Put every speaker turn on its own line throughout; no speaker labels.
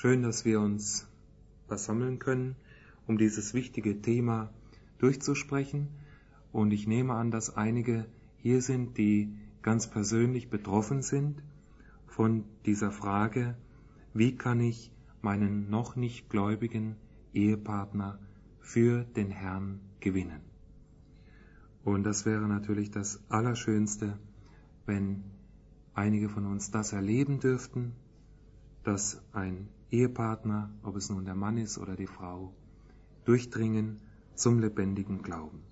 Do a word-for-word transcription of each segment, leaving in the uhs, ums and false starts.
Schön, dass wir uns versammeln können, um dieses wichtige Thema durchzusprechen. Und ich nehme an, dass einige hier sind, die ganz persönlich betroffen sind von dieser Frage, wie kann ich meinen noch nicht gläubigen Ehepartner für den Herrn gewinnen? Und das wäre natürlich das Allerschönste, wenn einige von uns das erleben dürften, dass ein Ehepartner, ob es nun der Mann ist oder die Frau, durchdringen zum lebendigen Glauben.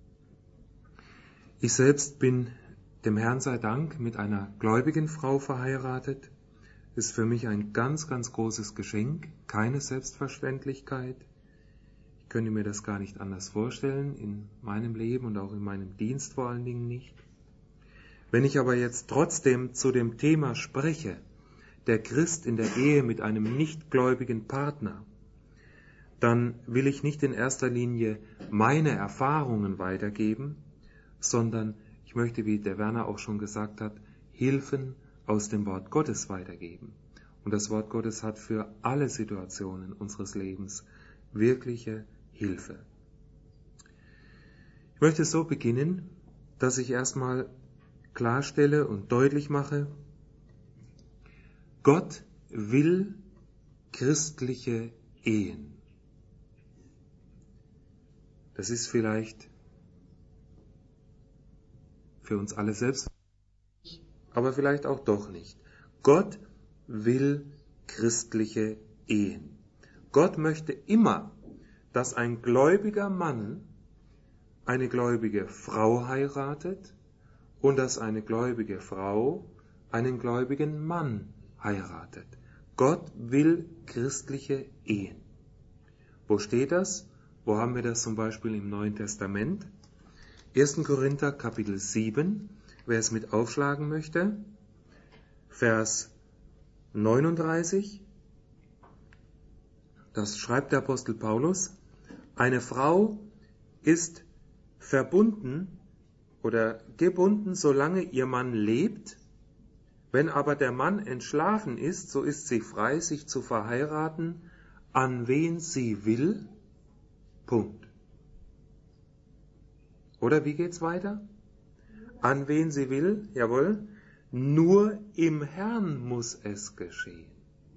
Ich selbst bin, dem Herrn sei Dank, mit einer gläubigen Frau verheiratet. Ist für mich ein ganz, ganz großes Geschenk, keine Selbstverständlichkeit. Ich könnte mir das gar nicht anders vorstellen, in meinem Leben und auch in meinem Dienst vor allen Dingen nicht. Wenn ich aber jetzt trotzdem zu dem Thema spreche, der Christ in der Ehe mit einem nichtgläubigen Partner, dann will ich nicht in erster Linie meine Erfahrungen weitergeben, sondern ich möchte, wie der Werner auch schon gesagt hat, Hilfen aus dem Wort Gottes weitergeben. Und das Wort Gottes hat für alle Situationen unseres Lebens wirkliche Hilfe. Ich möchte so beginnen, dass ich erstmal klarstelle und deutlich mache, Gott will christliche Ehen. Das ist vielleicht für uns alle selbst, aber vielleicht auch doch nicht. Gott will christliche Ehen. Gott möchte immer, dass ein gläubiger Mann eine gläubige Frau heiratet und dass eine gläubige Frau einen gläubigen Mann heiratet. Gott will christliche Ehen. Wo steht das? Wo haben wir das zum Beispiel im Neuen Testament? erster Korinther Kapitel sieben, wer es mit aufschlagen möchte, Vers neununddreißig, das schreibt der Apostel Paulus, eine Frau ist verbunden oder gebunden, solange ihr Mann lebt, wenn aber der Mann entschlafen ist, so ist sie frei, sich zu verheiraten, an wen sie will, Punkt. Oder wie geht's weiter? An wen sie will, jawohl, nur im Herrn muss es geschehen.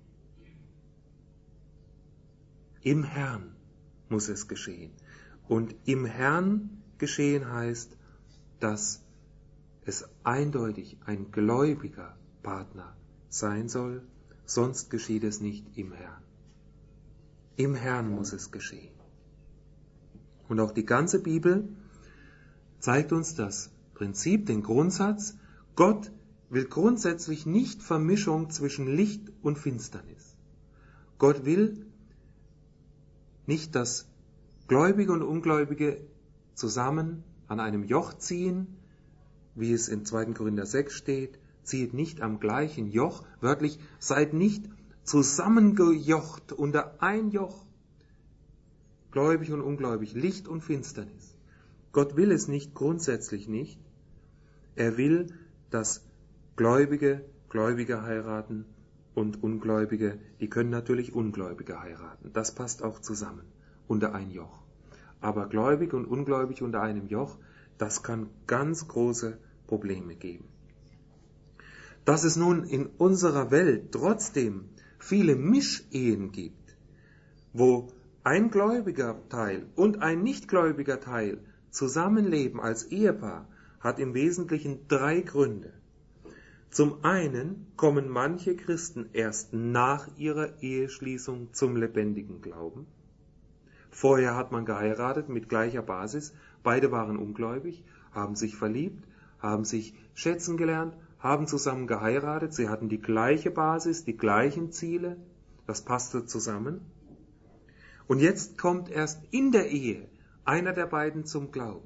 Im Herrn muss es geschehen. Und im Herrn geschehen heißt, dass es eindeutig ein gläubiger Partner sein soll, sonst geschieht es nicht im Herrn. Im Herrn muss es geschehen. Und auch die ganze Bibel zeigt uns das Prinzip, den Grundsatz, Gott will grundsätzlich nicht Vermischung zwischen Licht und Finsternis. Gott will nicht, dass Gläubige und Ungläubige zusammen an einem Joch ziehen, wie es in zweiter Korinther sechs steht, zieht nicht am gleichen Joch, wörtlich, seid nicht zusammengejocht unter ein Joch, gläubig und ungläubig, Licht und Finsternis. Gott will es nicht, grundsätzlich nicht. Er will, dass Gläubige Gläubige heiraten und Ungläubige, die können natürlich Ungläubige heiraten. Das passt auch zusammen, unter ein Joch. Aber gläubig und ungläubig unter einem Joch, das kann ganz große Probleme geben. Dass es nun in unserer Welt trotzdem viele Mischehen gibt, wo ein gläubiger Teil und ein nichtgläubiger Teil zusammenleben als Ehepaar, hat im Wesentlichen drei Gründe. Zum einen kommen manche Christen erst nach ihrer Eheschließung zum lebendigen Glauben. Vorher hat man geheiratet mit gleicher Basis, beide waren ungläubig, haben sich verliebt, haben sich schätzen gelernt, haben zusammen geheiratet, sie hatten die gleiche Basis, die gleichen Ziele, das passte zusammen. Und jetzt kommt erst in der Ehe einer der beiden zum Glauben.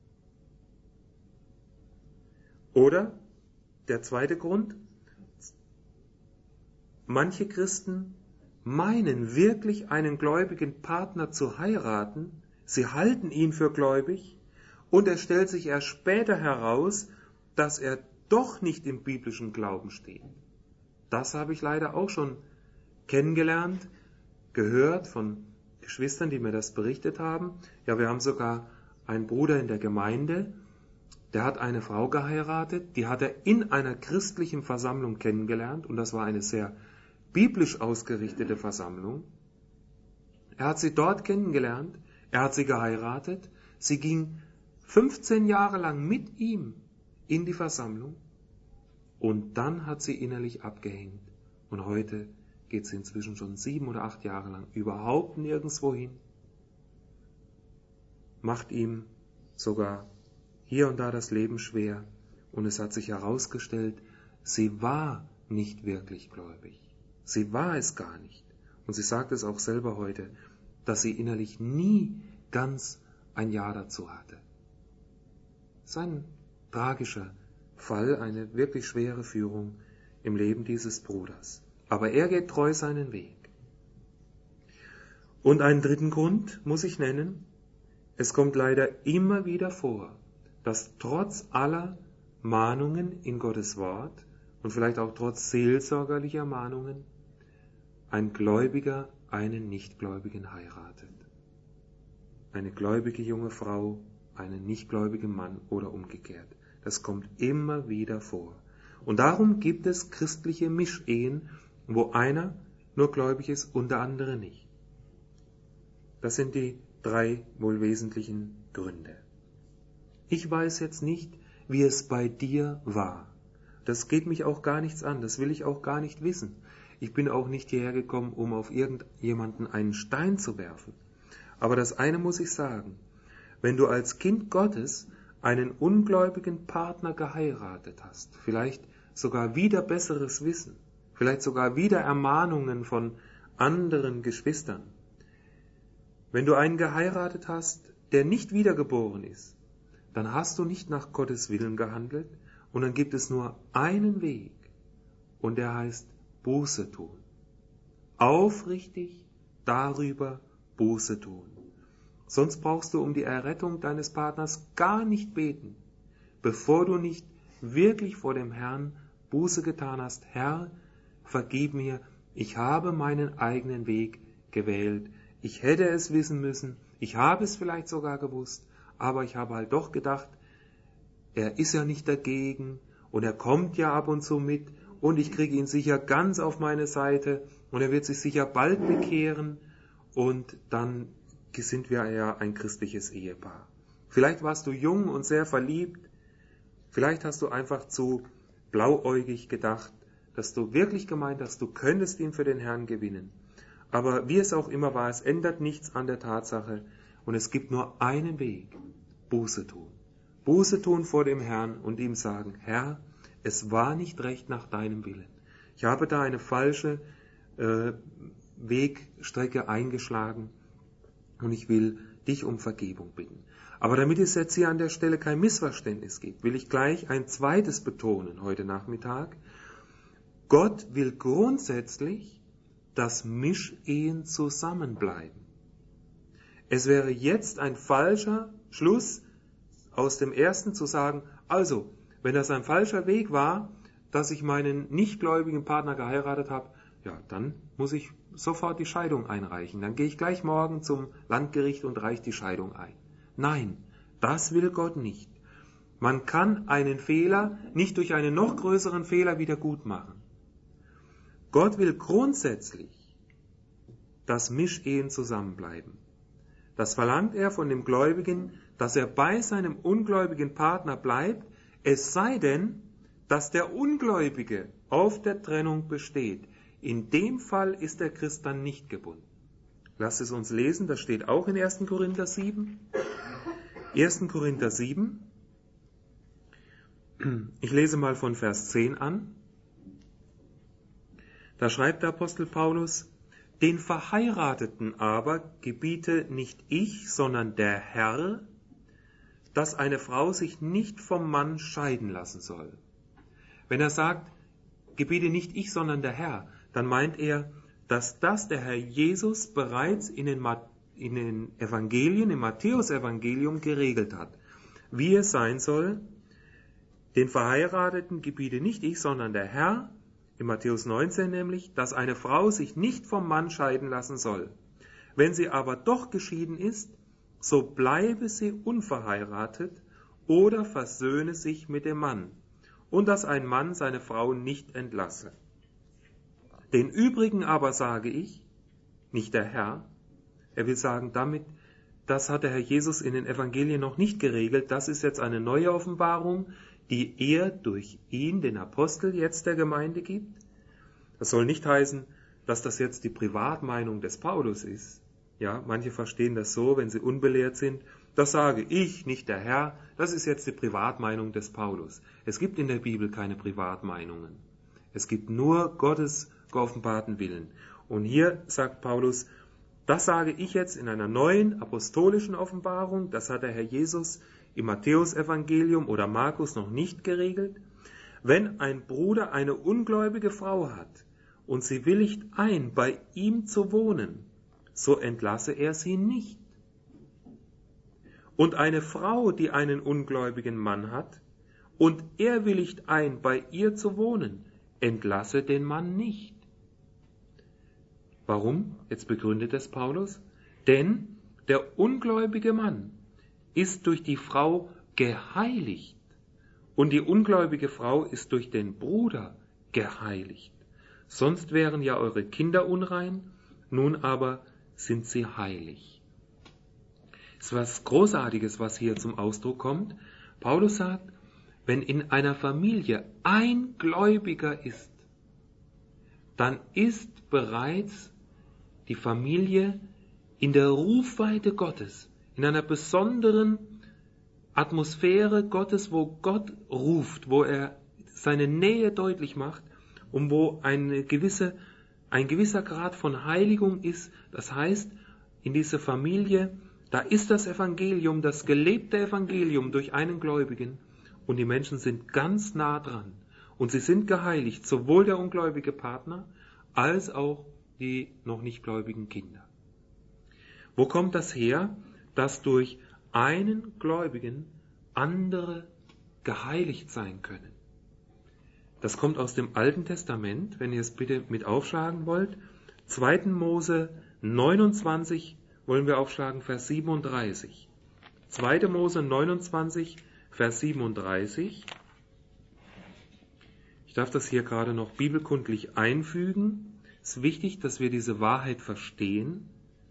Oder der zweite Grund, manche Christen meinen wirklich einen gläubigen Partner zu heiraten, sie halten ihn für gläubig und es stellt sich erst später heraus, dass er doch nicht im biblischen Glauben steht. Das habe ich leider auch schon kennengelernt, gehört von Geschwistern, die mir das berichtet haben. Ja, wir haben sogar einen Bruder in der Gemeinde, der hat eine Frau geheiratet, die hat er in einer christlichen Versammlung kennengelernt und das war eine sehr biblisch ausgerichtete Versammlung. Er hat sie dort kennengelernt, er hat sie geheiratet, sie ging fünfzehn Jahre lang mit ihm in die Versammlung und dann hat sie innerlich abgehängt und heute geht sie inzwischen schon sieben oder acht Jahre lang überhaupt nirgendwo hin, macht ihm sogar hier und da das Leben schwer und es hat sich herausgestellt, sie war nicht wirklich gläubig. Sie war es gar nicht. Und sie sagt es auch selber heute, dass sie innerlich nie ganz ein Ja dazu hatte. Das ist ein tragischer Fall, eine wirklich schwere Führung im Leben dieses Bruders. Aber er geht treu seinen Weg. Und einen dritten Grund muss ich nennen. Es kommt leider immer wieder vor, dass trotz aller Mahnungen in Gottes Wort und vielleicht auch trotz seelsorgerlicher Mahnungen ein Gläubiger einen Nichtgläubigen heiratet. Eine gläubige junge Frau einen nichtgläubigen Mann oder umgekehrt. Das kommt immer wieder vor. Und darum gibt es christliche Mischehen, wo einer nur gläubig ist und der andere nicht. Das sind die drei wohl wesentlichen Gründe. Ich weiß jetzt nicht, wie es bei dir war. Das geht mich auch gar nichts an, das will ich auch gar nicht wissen. Ich bin auch nicht hierher gekommen, um auf irgendjemanden einen Stein zu werfen. Aber das eine muss ich sagen, wenn du als Kind Gottes einen ungläubigen Partner geheiratet hast, vielleicht sogar wieder besseres Wissen, vielleicht sogar wieder Ermahnungen von anderen Geschwistern, wenn du einen geheiratet hast, der nicht wiedergeboren ist, dann hast du nicht nach Gottes Willen gehandelt und dann gibt es nur einen Weg und der heißt Buße tun. Aufrichtig darüber Buße tun. Sonst brauchst du um die Errettung deines Partners gar nicht beten, bevor du nicht wirklich vor dem Herrn Buße getan hast. Herr, vergib mir, ich habe meinen eigenen Weg gewählt. Ich hätte es wissen müssen, ich habe es vielleicht sogar gewusst, aber ich habe halt doch gedacht, er ist ja nicht dagegen und er kommt ja ab und zu mit und ich kriege ihn sicher ganz auf meine Seite und er wird sich sicher bald bekehren und dann sind wir ja ein christliches Ehepaar. Vielleicht warst du jung und sehr verliebt, vielleicht hast du einfach zu blauäugig gedacht, dass du wirklich gemeint hast, du könntest ihn für den Herrn gewinnen. Aber wie es auch immer war, es ändert nichts an der Tatsache und es gibt nur einen Weg, Buße tun. Buße tun vor dem Herrn und ihm sagen, Herr, es war nicht recht nach deinem Willen. Ich habe da eine falsche äh, Wegstrecke eingeschlagen und ich will dich um Vergebung bitten. Aber damit es jetzt hier an der Stelle kein Missverständnis gibt, will ich gleich ein zweites betonen heute Nachmittag. Gott will grundsätzlich, dass Mischehen zusammenbleiben. Es wäre jetzt ein falscher Schluss aus dem ersten zu sagen, also, wenn das ein falscher Weg war, dass ich meinen nichtgläubigen Partner geheiratet habe, ja, dann muss ich sofort die Scheidung einreichen. Dann gehe ich gleich morgen zum Landgericht und reiche die Scheidung ein. Nein, das will Gott nicht. Man kann einen Fehler nicht durch einen noch größeren Fehler wieder gut machen. Gott will grundsätzlich, dass Mischehen zusammenbleiben. Das verlangt er von dem Gläubigen, dass er bei seinem ungläubigen Partner bleibt, es sei denn, dass der Ungläubige auf der Trennung besteht. In dem Fall ist der Christ dann nicht gebunden. Lasst es uns lesen, das steht auch in ersten Korinther sieben. ersten Korinther sieben. Ich lese mal von Vers zehn an. Da schreibt der Apostel Paulus, den Verheirateten aber gebiete nicht ich, sondern der Herr, dass eine Frau sich nicht vom Mann scheiden lassen soll. Wenn er sagt, gebiete nicht ich, sondern der Herr, dann meint er, dass das der Herr Jesus bereits in den, in den Evangelien, im Matthäus-Evangelium geregelt hat, wie es sein soll. Den Verheirateten gebiete nicht ich, sondern der Herr, in Matthäus neunzehn nämlich, dass eine Frau sich nicht vom Mann scheiden lassen soll. Wenn sie aber doch geschieden ist, so bleibe sie unverheiratet oder versöhne sich mit dem Mann, und dass ein Mann seine Frau nicht entlasse. Den übrigen aber sage ich, nicht der Herr, er will sagen damit, das hat der Herr Jesus in den Evangelien noch nicht geregelt, das ist jetzt eine neue Offenbarung, die er durch ihn, den Apostel, jetzt der Gemeinde gibt. Das soll nicht heißen, dass das jetzt die Privatmeinung des Paulus ist. Ja, manche verstehen das so, wenn sie unbelehrt sind. Das sage ich, nicht der Herr. Das ist jetzt die Privatmeinung des Paulus. Es gibt in der Bibel keine Privatmeinungen. Es gibt nur Gottes geoffenbarten Willen. Und hier sagt Paulus, das sage ich jetzt in einer neuen apostolischen Offenbarung. Das hat der Herr Jesus im Matthäusevangelium oder Markus noch nicht geregelt. Wenn ein Bruder eine ungläubige Frau hat und sie willigt ein, bei ihm zu wohnen, so entlasse er sie nicht. Und eine Frau, die einen ungläubigen Mann hat, und er willigt ein, bei ihr zu wohnen, entlasse den Mann nicht. Warum? Jetzt begründet es Paulus. Denn der ungläubige Mann ist durch die Frau geheiligt, und die ungläubige Frau ist durch den Bruder geheiligt. Sonst wären ja eure Kinder unrein, nun aber sind sie heilig. Es ist was Großartiges, was hier zum Ausdruck kommt. Paulus sagt, wenn in einer Familie ein Gläubiger ist, dann ist bereits die Familie in der Rufweite Gottes, in einer besonderen Atmosphäre Gottes, wo Gott ruft, wo er seine Nähe deutlich macht und wo eine gewisse, ein gewisser Grad von Heiligung ist. Das heißt, in dieser Familie, da ist das Evangelium, das gelebte Evangelium durch einen Gläubigen, und die Menschen sind ganz nah dran. Und sie sind geheiligt, sowohl der ungläubige Partner als auch die noch nicht gläubigen Kinder. Wo kommt das her, dass durch einen Gläubigen andere geheiligt sein können? Das kommt aus dem Alten Testament, wenn ihr es bitte mit aufschlagen wollt. zweiter Mose neunundzwanzig wollen wir aufschlagen, Vers siebenunddreißig. zweiter Mose neunundzwanzig, Vers siebenunddreißig. Ich darf das hier gerade noch bibelkundlich einfügen. Es ist wichtig, dass wir diese Wahrheit verstehen.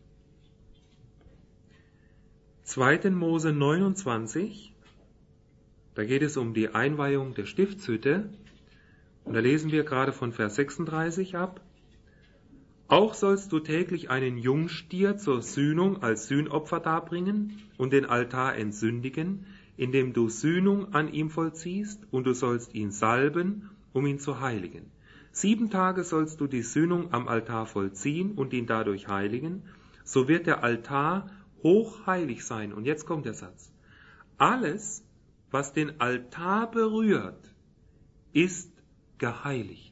zweiter Mose neunundzwanzig, da geht es um die Einweihung der Stiftshütte. Und da lesen wir gerade von Vers sechsunddreißig ab. Auch sollst du täglich einen Jungstier zur Sühnung als Sühnopfer darbringen und den Altar entsündigen, indem du Sühnung an ihm vollziehst, und du sollst ihn salben, um ihn zu heiligen. Sieben Tage sollst du die Sühnung am Altar vollziehen und ihn dadurch heiligen, so wird der Altar hochheilig sein. Und jetzt kommt der Satz. Alles, was den Altar berührt, ist geheiligt.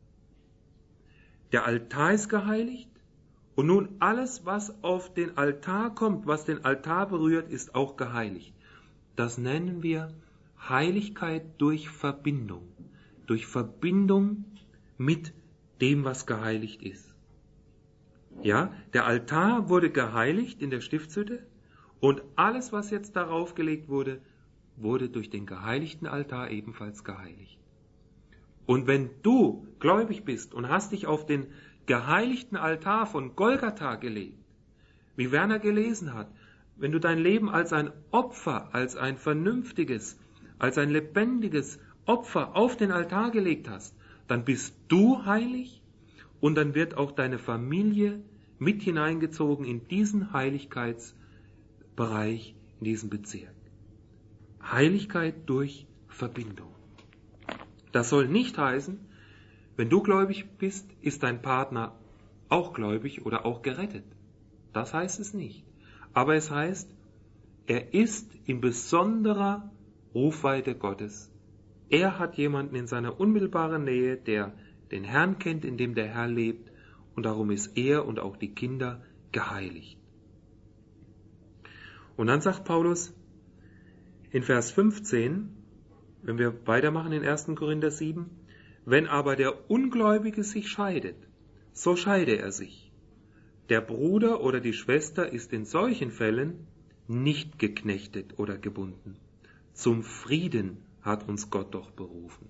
Der Altar ist geheiligt, und nun alles, was auf den Altar kommt, was den Altar berührt, ist auch geheiligt. Das nennen wir Heiligkeit durch Verbindung. Durch Verbindung mit dem, was geheiligt ist. Ja, der Altar wurde geheiligt in der Stiftshütte, und alles, was jetzt darauf gelegt wurde, wurde durch den geheiligten Altar ebenfalls geheiligt. Und wenn du gläubig bist und hast dich auf den geheiligten Altar von Golgatha gelegt, wie Werner gelesen hat, wenn du dein Leben als ein Opfer, als ein vernünftiges, als ein lebendiges Opfer auf den Altar gelegt hast, dann bist du heilig, und dann wird auch deine Familie mit hineingezogen in diesen Heiligkeitsbereich, in diesen Bezirk. Heiligkeit durch Verbindung. Das soll nicht heißen, wenn du gläubig bist, ist dein Partner auch gläubig oder auch gerettet. Das heißt es nicht. Aber es heißt, er ist in besonderer Rufweite Gottes. Er hat jemanden in seiner unmittelbaren Nähe, der den Herrn kennt, in dem der Herr lebt, und darum ist er und auch die Kinder geheiligt. Und dann sagt Paulus in Vers fünfzehn, wenn wir weitermachen in erster Korinther sieben, Wenn aber der Ungläubige sich scheidet, so scheide er sich. Der Bruder oder die Schwester ist in solchen Fällen nicht geknechtet oder gebunden. Zum Frieden hat uns Gott doch berufen.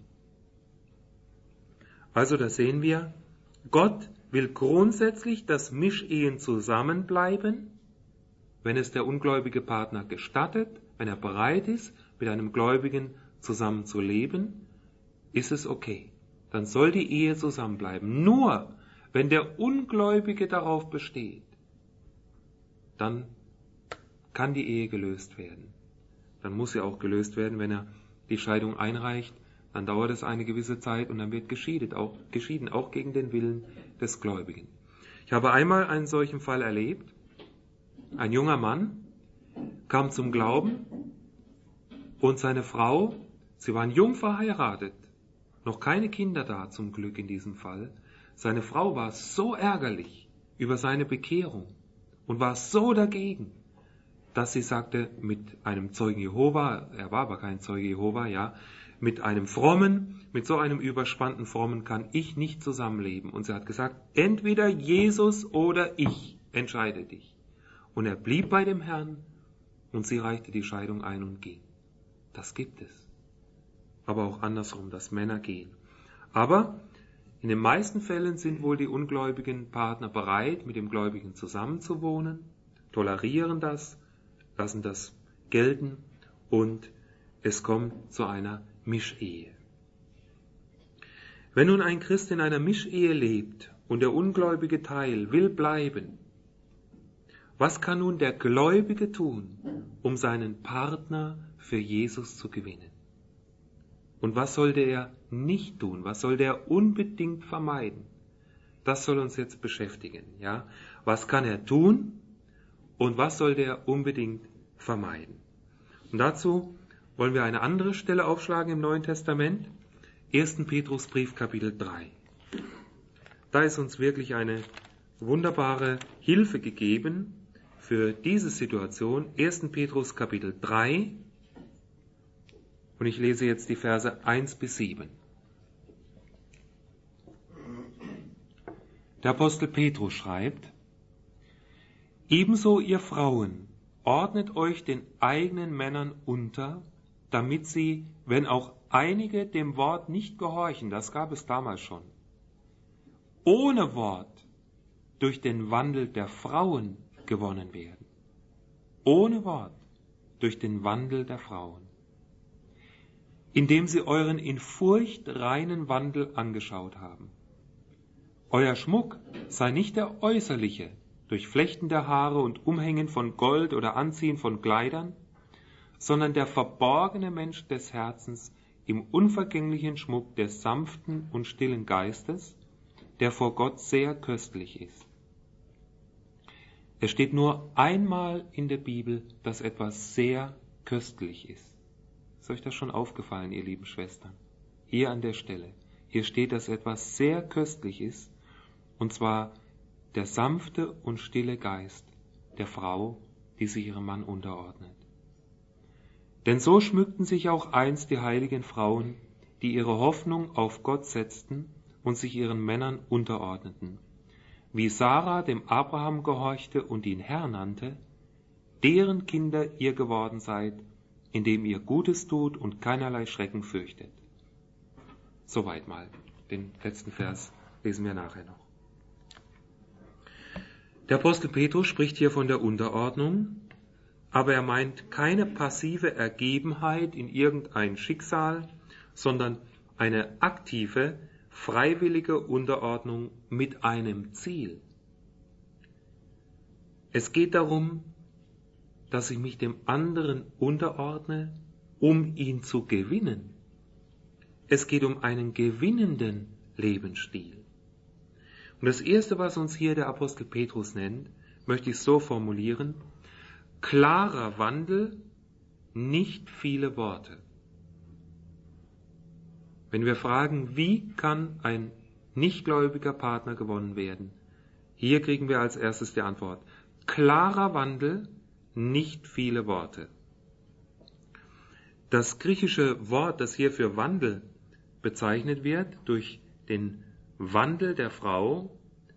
Also da sehen wir, Gott will grundsätzlich, dass Mischehen zusammenbleiben, wenn es der ungläubige Partner gestattet, wenn er bereit ist, mit einem Gläubigen zusammen zu leben, ist es okay. Dann soll die Ehe zusammenbleiben. Nur, wenn der Ungläubige darauf besteht, dann kann die Ehe gelöst werden. Dann muss sie auch gelöst werden, wenn er die Scheidung einreicht. Dann dauert es eine gewisse Zeit und dann wird geschieden, auch, geschieden, auch gegen den Willen des Gläubigen. Ich habe einmal einen solchen Fall erlebt. Ein junger Mann kam zum Glauben und seine Frau, sie waren jung verheiratet, noch keine Kinder da zum Glück in diesem Fall. Seine Frau war so ärgerlich über seine Bekehrung und war so dagegen, dass sie sagte, mit einem Zeugen Jehova, er war aber kein Zeuge Jehova, ja, mit einem Frommen, mit so einem überspannten Frommen kann ich nicht zusammenleben. Und sie hat gesagt, entweder Jesus oder ich, entscheide dich. Und er blieb bei dem Herrn und sie reichte die Scheidung ein und ging. Das gibt es. Aber auch andersrum, dass Männer gehen. Aber in den meisten Fällen sind wohl die ungläubigen Partner bereit, mit dem Gläubigen zusammenzuwohnen, tolerieren das, lassen das gelten und es kommt zu einer Mischehe. Wenn nun ein Christ in einer Mischehe lebt und der ungläubige Teil will bleiben, was kann nun der Gläubige tun, um seinen Partner für Jesus zu gewinnen? Und was sollte er nicht tun? Was sollte er unbedingt vermeiden? Das soll uns jetzt beschäftigen, ja? Was kann er tun und was sollte er unbedingt vermeiden? Und dazu wollen wir eine andere Stelle aufschlagen im Neuen Testament, ersten Petrusbrief, Kapitel drei. Da ist uns wirklich eine wunderbare Hilfe gegeben für diese Situation. ersten Petrus, Kapitel drei. Und ich lese jetzt die Verse eins bis sieben. Der Apostel Petrus schreibt, ebenso ihr Frauen, ordnet euch den eigenen Männern unter, damit sie, wenn auch einige dem Wort nicht gehorchen, das gab es damals schon, ohne Wort durch den Wandel der Frauen gewonnen werden. Ohne Wort durch den Wandel der Frauen. Indem sie euren in Furcht reinen Wandel angeschaut haben. Euer Schmuck sei nicht der äußerliche, durch Flechten der Haare und Umhängen von Gold oder Anziehen von Kleidern, sondern der verborgene Mensch des Herzens im unvergänglichen Schmuck des sanften und stillen Geistes, der vor Gott sehr köstlich ist. Es steht nur einmal in der Bibel, dass etwas sehr köstlich ist. Ist euch das schon aufgefallen, ihr lieben Schwestern? Hier an der Stelle. Hier steht, dass etwas sehr köstlich ist, und zwar der sanfte und stille Geist der Frau, die sich ihrem Mann unterordnet. Denn so schmückten sich auch einst die heiligen Frauen, die ihre Hoffnung auf Gott setzten und sich ihren Männern unterordneten. Wie Sarah dem Abraham gehorchte und ihn Herr nannte, deren Kinder ihr geworden seid, indem ihr Gutes tut und keinerlei Schrecken fürchtet. Soweit mal. Den letzten Vers lesen wir nachher noch. Der Apostel Petrus spricht hier von der Unterordnung, aber er meint keine passive Ergebenheit in irgendein Schicksal, sondern eine aktive, freiwillige Unterordnung mit einem Ziel. Es geht darum, dass ich mich dem anderen unterordne, um ihn zu gewinnen. Es geht um einen gewinnenden Lebensstil. Und das Erste, was uns hier der Apostel Petrus nennt, möchte ich so formulieren: klarer Wandel, nicht viele Worte. Wenn wir fragen, wie kann ein nichtgläubiger Partner gewonnen werden, hier kriegen wir als erstes die Antwort: klarer Wandel, nicht viele Worte. Das griechische Wort, das hier für Wandel bezeichnet wird durch den Wandel der Frau.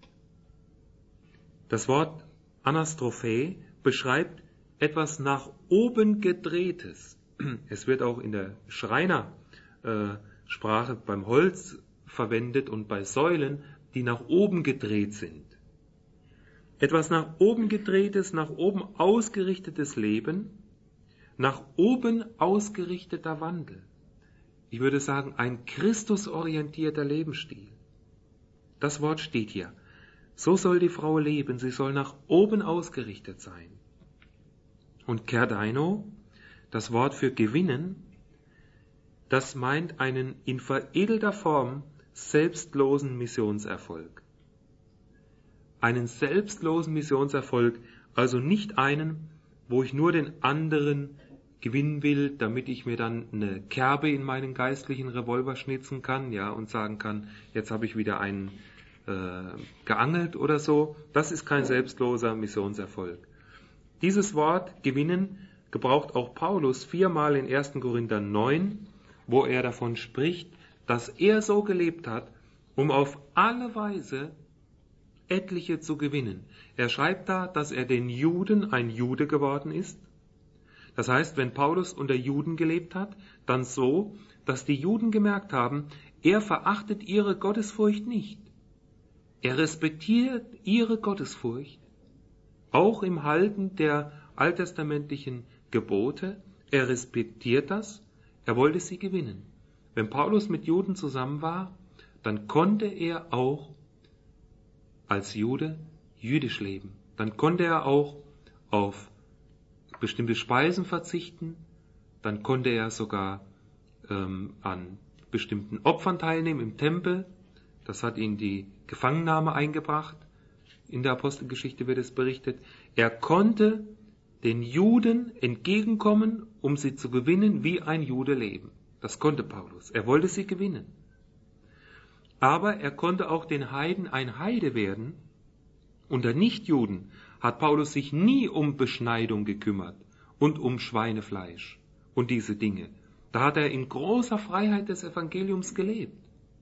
Das Wort Anastrophe beschreibt etwas nach oben gedrehtes. Es wird auch in der Schreinersprache beim Holz verwendet und bei Säulen, die nach oben gedreht sind. Etwas nach oben gedrehtes, nach oben ausgerichtetes Leben, nach oben ausgerichteter Wandel. Ich würde sagen, ein christusorientierter Lebensstil. Das Wort steht hier. So soll die Frau leben, sie soll nach oben ausgerichtet sein. Und Kerdaino, das Wort für gewinnen, das meint einen in veredelter Form selbstlosen Missionserfolg. Einen selbstlosen Missionserfolg, also nicht einen, wo ich nur den anderen gewinnen will, damit ich mir dann eine Kerbe in meinen geistlichen Revolver schnitzen kann, ja, und sagen kann, jetzt habe ich wieder einen äh, geangelt oder so. Das ist kein selbstloser Missionserfolg. Dieses Wort gewinnen gebraucht auch Paulus viermal in ersten Korinther neun, wo er davon spricht, dass er so gelebt hat, um auf alle Weise etliche zu gewinnen. Er schreibt da, dass er den Juden ein Jude geworden ist. Das heißt, wenn Paulus unter Juden gelebt hat, dann so, dass die Juden gemerkt haben, er verachtet ihre Gottesfurcht nicht. Er respektiert ihre Gottesfurcht, auch im Halten der alttestamentlichen Gebote. Er respektiert das, er wollte sie gewinnen. Wenn Paulus mit Juden zusammen war, dann konnte er auch als Jude jüdisch leben. Dann konnte er auch auf bestimmte Speisen verzichten, dann konnte er sogar ähm, an bestimmten Opfern teilnehmen im Tempel. Das hat ihn die Gefangennahme eingebracht. In der Apostelgeschichte wird es berichtet. Er konnte den Juden entgegenkommen, um sie zu gewinnen, wie ein Jude leben. Das konnte Paulus. Er wollte sie gewinnen. Aber er konnte auch den Heiden ein Heide werden. Unter Nichtjuden hat Paulus sich nie um Beschneidung gekümmert und um Schweinefleisch und diese Dinge. Da hat er in großer Freiheit des Evangeliums gelebt.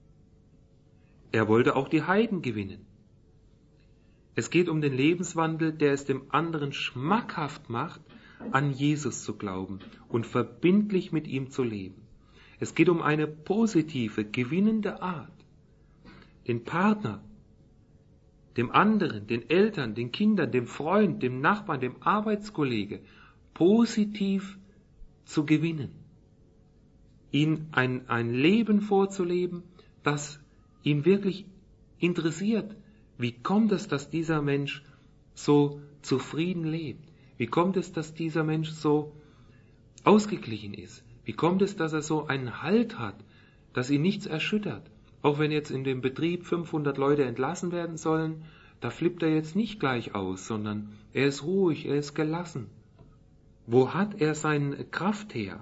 Er wollte auch die Heiden gewinnen. Es geht um den Lebenswandel, der es dem anderen schmackhaft macht, an Jesus zu glauben und verbindlich mit ihm zu leben. Es geht um eine positive, gewinnende Art, den Partner, dem anderen, den Eltern, den Kindern, dem Freund, dem Nachbarn, dem Arbeitskollege positiv zu gewinnen, ihn ein, ein Leben vorzuleben, das ihn wirklich interessiert. Wie kommt es, dass dieser Mensch so zufrieden lebt? Wie kommt es, dass dieser Mensch so ausgeglichen ist? Wie kommt es, dass er so einen Halt hat, dass ihn nichts erschüttert? Auch wenn jetzt in dem Betrieb fünfhundert Leute entlassen werden sollen, da flippt er jetzt nicht gleich aus, sondern er ist ruhig, er ist gelassen. Wo hat er seine Kraft her?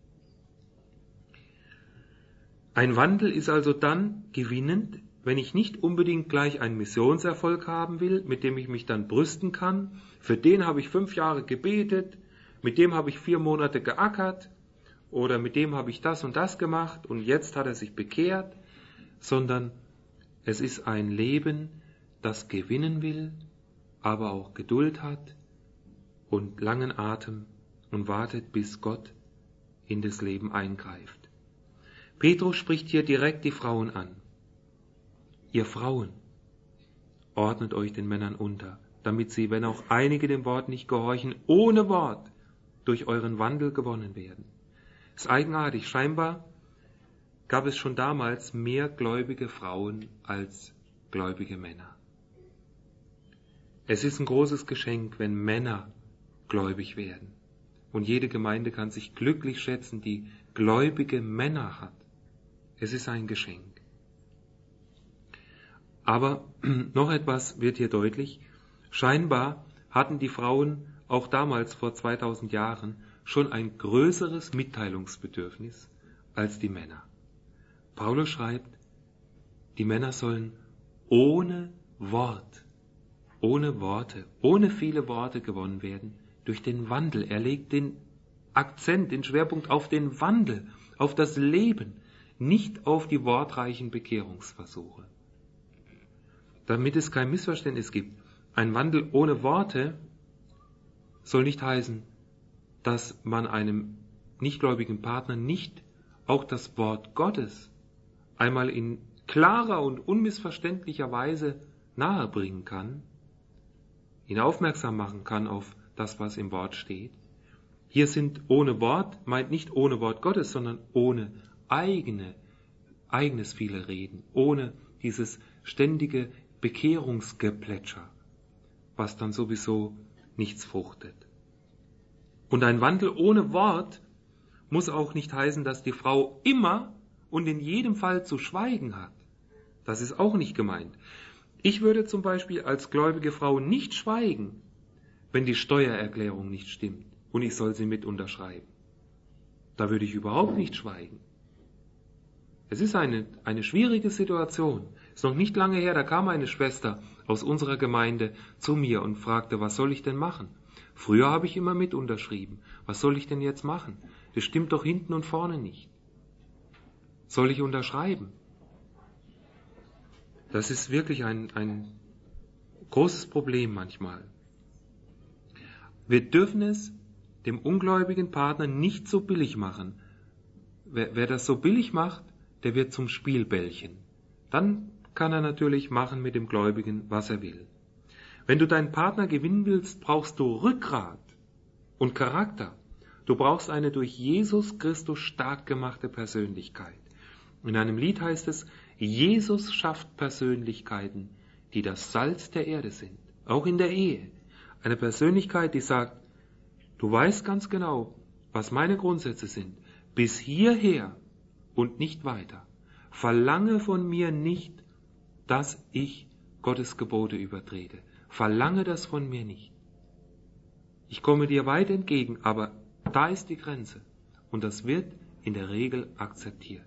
Ein Wandel ist also dann gewinnend, wenn ich nicht unbedingt gleich einen Missionserfolg haben will, mit dem ich mich dann brüsten kann. Für den habe ich fünf Jahre gebetet, mit dem habe ich vier Monate geackert oder mit dem habe ich das und das gemacht und jetzt hat er sich bekehrt, sondern es ist ein Leben, das gewinnen will, aber auch Geduld hat und langen Atem und wartet, bis Gott in das Leben eingreift. Petrus spricht hier direkt die Frauen an. Ihr Frauen, ordnet euch den Männern unter, damit sie, wenn auch einige dem Wort nicht gehorchen, ohne Wort durch euren Wandel gewonnen werden. Es ist eigenartig, scheinbar gab es schon damals mehr gläubige Frauen als gläubige Männer. Es ist ein großes Geschenk, wenn Männer gläubig werden. Und jede Gemeinde kann sich glücklich schätzen, die gläubige Männer hat. Es ist ein Geschenk. Aber noch etwas wird hier deutlich. Scheinbar hatten die Frauen auch damals vor zweitausend Jahren schon ein größeres Mitteilungsbedürfnis als die Männer. Paulus schreibt, die Männer sollen ohne Wort, ohne Worte, ohne viele Worte gewonnen werden durch den Wandel. Er legt den Akzent, den Schwerpunkt auf den Wandel, auf das Leben. nicht auf die wortreichen Bekehrungsversuche. Damit es kein Missverständnis gibt, ein Wandel ohne Worte soll nicht heißen, dass man einem nichtgläubigen Partner nicht auch das Wort Gottes einmal in klarer und unmissverständlicher Weise nahebringen kann, ihn aufmerksam machen kann auf das, was im Wort steht. Hier sind ohne Wort, meint nicht ohne Wort Gottes, sondern ohne eigene, eigenes viele Reden, ohne dieses ständige Bekehrungsgeplätscher, was dann sowieso nichts fruchtet. Und ein Wandel ohne Wort muss auch nicht heißen, dass die Frau immer und in jedem Fall zu schweigen hat. Das ist auch nicht gemeint. Ich würde zum Beispiel als gläubige Frau nicht schweigen, wenn die Steuererklärung nicht stimmt und ich soll sie mit unterschreiben. Da würde ich überhaupt nicht schweigen. Es ist eine, eine schwierige Situation. Es ist noch nicht lange her, da kam eine Schwester aus unserer Gemeinde zu mir und fragte, was soll ich denn machen? Früher habe ich immer mit unterschrieben. Was soll ich denn jetzt machen? Das stimmt doch hinten und vorne nicht. Soll ich unterschreiben? Das ist wirklich ein, ein großes Problem manchmal. Wir dürfen es dem ungläubigen Partner nicht so billig machen. Wer, wer das so billig macht, der wird zum Spielbällchen. Dann kann er natürlich machen mit dem Gläubigen, was er will. Wenn du deinen Partner gewinnen willst, brauchst du Rückgrat und Charakter. Du brauchst eine durch Jesus Christus stark gemachte Persönlichkeit. In einem Lied heißt es, Jesus schafft Persönlichkeiten, die das Salz der Erde sind, auch in der Ehe. Eine Persönlichkeit, die sagt, du weißt ganz genau, was meine Grundsätze sind, bis hierher und nicht weiter. Verlange von mir nicht, dass ich Gottes Gebote übertrete. Verlange das von mir nicht. Ich komme dir weit entgegen, aber da ist die Grenze. Und das wird in der Regel akzeptiert.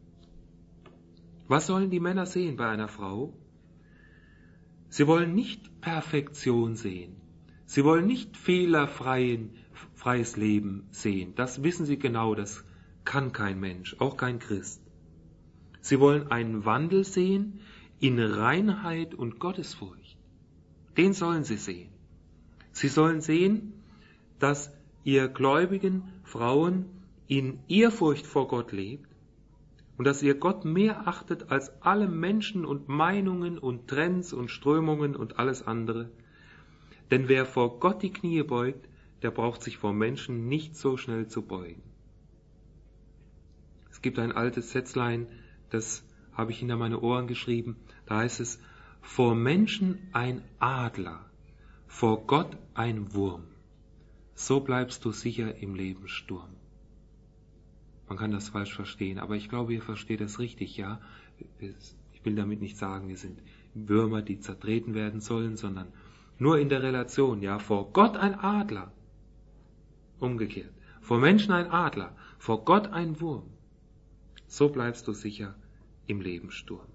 Was sollen die Männer sehen bei einer Frau? Sie wollen nicht Perfektion sehen. Sie wollen nicht fehlerfreien, freies Leben sehen. Das wissen sie genau, das kann kein Mensch, auch kein Christ. Sie wollen einen Wandel sehen in Reinheit und Gottesfurcht. Den sollen sie sehen. Sie sollen sehen, dass ihr gläubigen Frauen in Ehrfurcht vor Gott lebt und dass ihr Gott mehr achtet als alle Menschen und Meinungen und Trends und Strömungen und alles andere. Denn wer vor Gott die Knie beugt, der braucht sich vor Menschen nicht so schnell zu beugen. Es gibt ein altes Sätzlein, das habe ich hinter meine Ohren geschrieben, da heißt es, vor Menschen ein Adler, vor Gott ein Wurm. So bleibst du sicher im Lebenssturm. Man kann das falsch verstehen, aber ich glaube, ihr versteht das richtig, ja. Ich will damit nicht sagen, wir sind Würmer, die zertreten werden sollen, sondern nur in der Relation, ja. Vor Gott ein Adler. Umgekehrt. Vor Menschen ein Adler, vor Gott ein Wurm. So bleibst du sicher im Lebenssturm.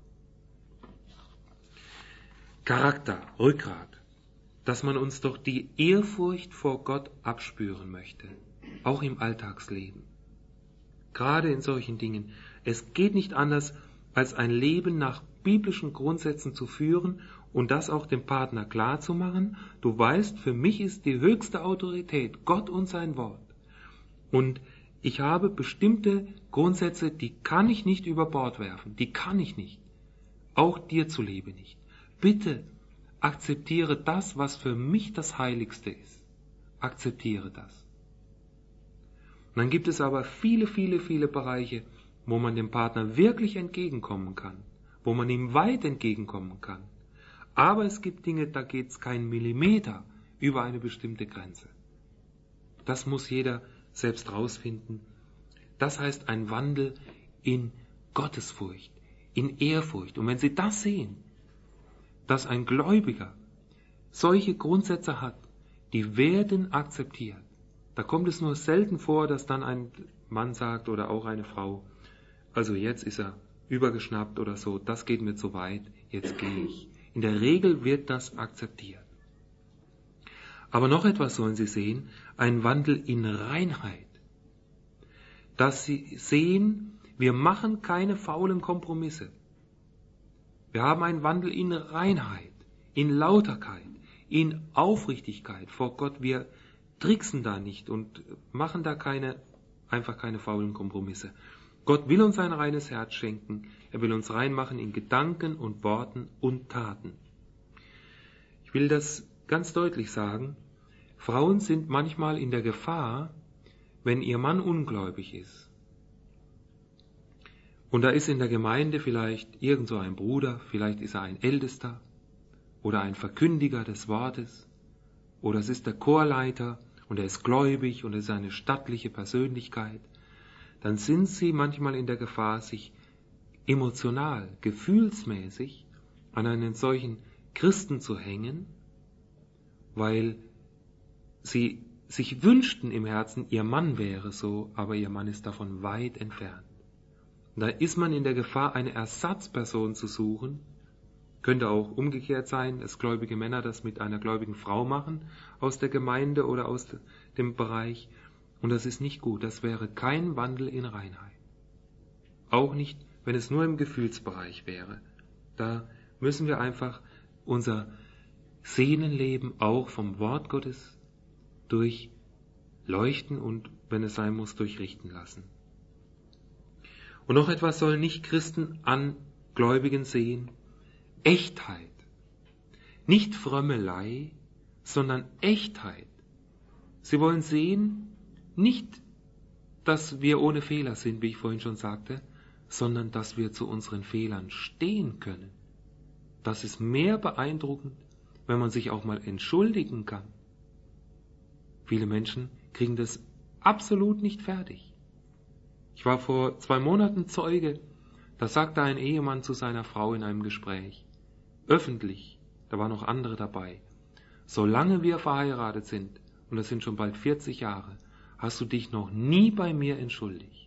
Charakter, Rückgrat, dass man uns doch die Ehrfurcht vor Gott abspüren möchte, auch im Alltagsleben. Gerade in solchen Dingen. Es geht nicht anders, als ein Leben nach biblischen Grundsätzen zu führen und das auch dem Partner klar zu machen. Du weißt, für mich ist die höchste Autorität Gott und sein Wort. Und ich habe bestimmte Grundsätze, die kann ich nicht über Bord werfen, die kann ich nicht. Auch dir zuliebe nicht. Bitte akzeptiere das, was für mich das Heiligste ist. Akzeptiere das. Und dann gibt es aber viele, viele, viele Bereiche, wo man dem Partner wirklich entgegenkommen kann, wo man ihm weit entgegenkommen kann. Aber es gibt Dinge, da geht es keinen Millimeter über eine bestimmte Grenze. Das muss jeder selbst rausfinden. Das heißt ein Wandel in Gottesfurcht, in Ehrfurcht. Und wenn Sie das sehen, dass ein Gläubiger solche Grundsätze hat, die werden akzeptiert. Da kommt es nur selten vor, dass dann ein Mann sagt oder auch eine Frau, also jetzt ist er übergeschnappt oder so, das geht mir zu weit, jetzt gehe ich. In der Regel wird das akzeptiert. Aber noch etwas sollen Sie sehen, ein Wandel in Reinheit. Dass Sie sehen, Wir machen keine faulen Kompromisse. Wir haben einen Wandel in Reinheit, in Lauterkeit, in Aufrichtigkeit vor Gott. Wir tricksen da nicht und machen da keine, einfach keine faulen Kompromisse. Gott will uns ein reines Herz schenken. Er will uns reinmachen in Gedanken und Worten und Taten. Ich will das ganz deutlich sagen. Frauen sind manchmal in der Gefahr, wenn ihr Mann ungläubig ist. Und da ist in der Gemeinde vielleicht irgend so ein Bruder, vielleicht ist er ein Ältester oder ein Verkündiger des Wortes oder es ist der Chorleiter und er ist gläubig und er ist eine stattliche Persönlichkeit. Dann sind sie manchmal in der Gefahr, sich emotional, gefühlsmäßig an einen solchen Christen zu hängen, weil sie sich wünschten im Herzen, ihr Mann wäre so, aber ihr Mann ist davon weit entfernt. Da ist man in der Gefahr, eine Ersatzperson zu suchen. Könnte auch umgekehrt sein, dass gläubige Männer das mit einer gläubigen Frau machen, aus der Gemeinde oder aus dem Bereich. Und das ist nicht gut. Das wäre kein Wandel in Reinheit. Auch nicht, wenn es nur im Gefühlsbereich wäre. Da müssen wir einfach unser Seelenleben auch vom Wort Gottes durchleuchten und, wenn es sein muss, durchrichten lassen. Und noch etwas sollen Nicht-Christen an Gläubigen sehen: Echtheit. Nicht Frömmelei, sondern Echtheit. Sie wollen sehen, nicht, dass wir ohne Fehler sind, wie ich vorhin schon sagte, sondern dass wir zu unseren Fehlern stehen können. Das ist mehr beeindruckend, wenn man sich auch mal entschuldigen kann. Viele Menschen kriegen das absolut nicht fertig. Ich war vor zwei Monaten Zeuge, da sagte ein Ehemann zu seiner Frau in einem Gespräch, öffentlich, da waren noch andere dabei: Solange wir verheiratet sind, und das sind schon bald vierzig Jahre, hast du dich noch nie bei mir entschuldigt.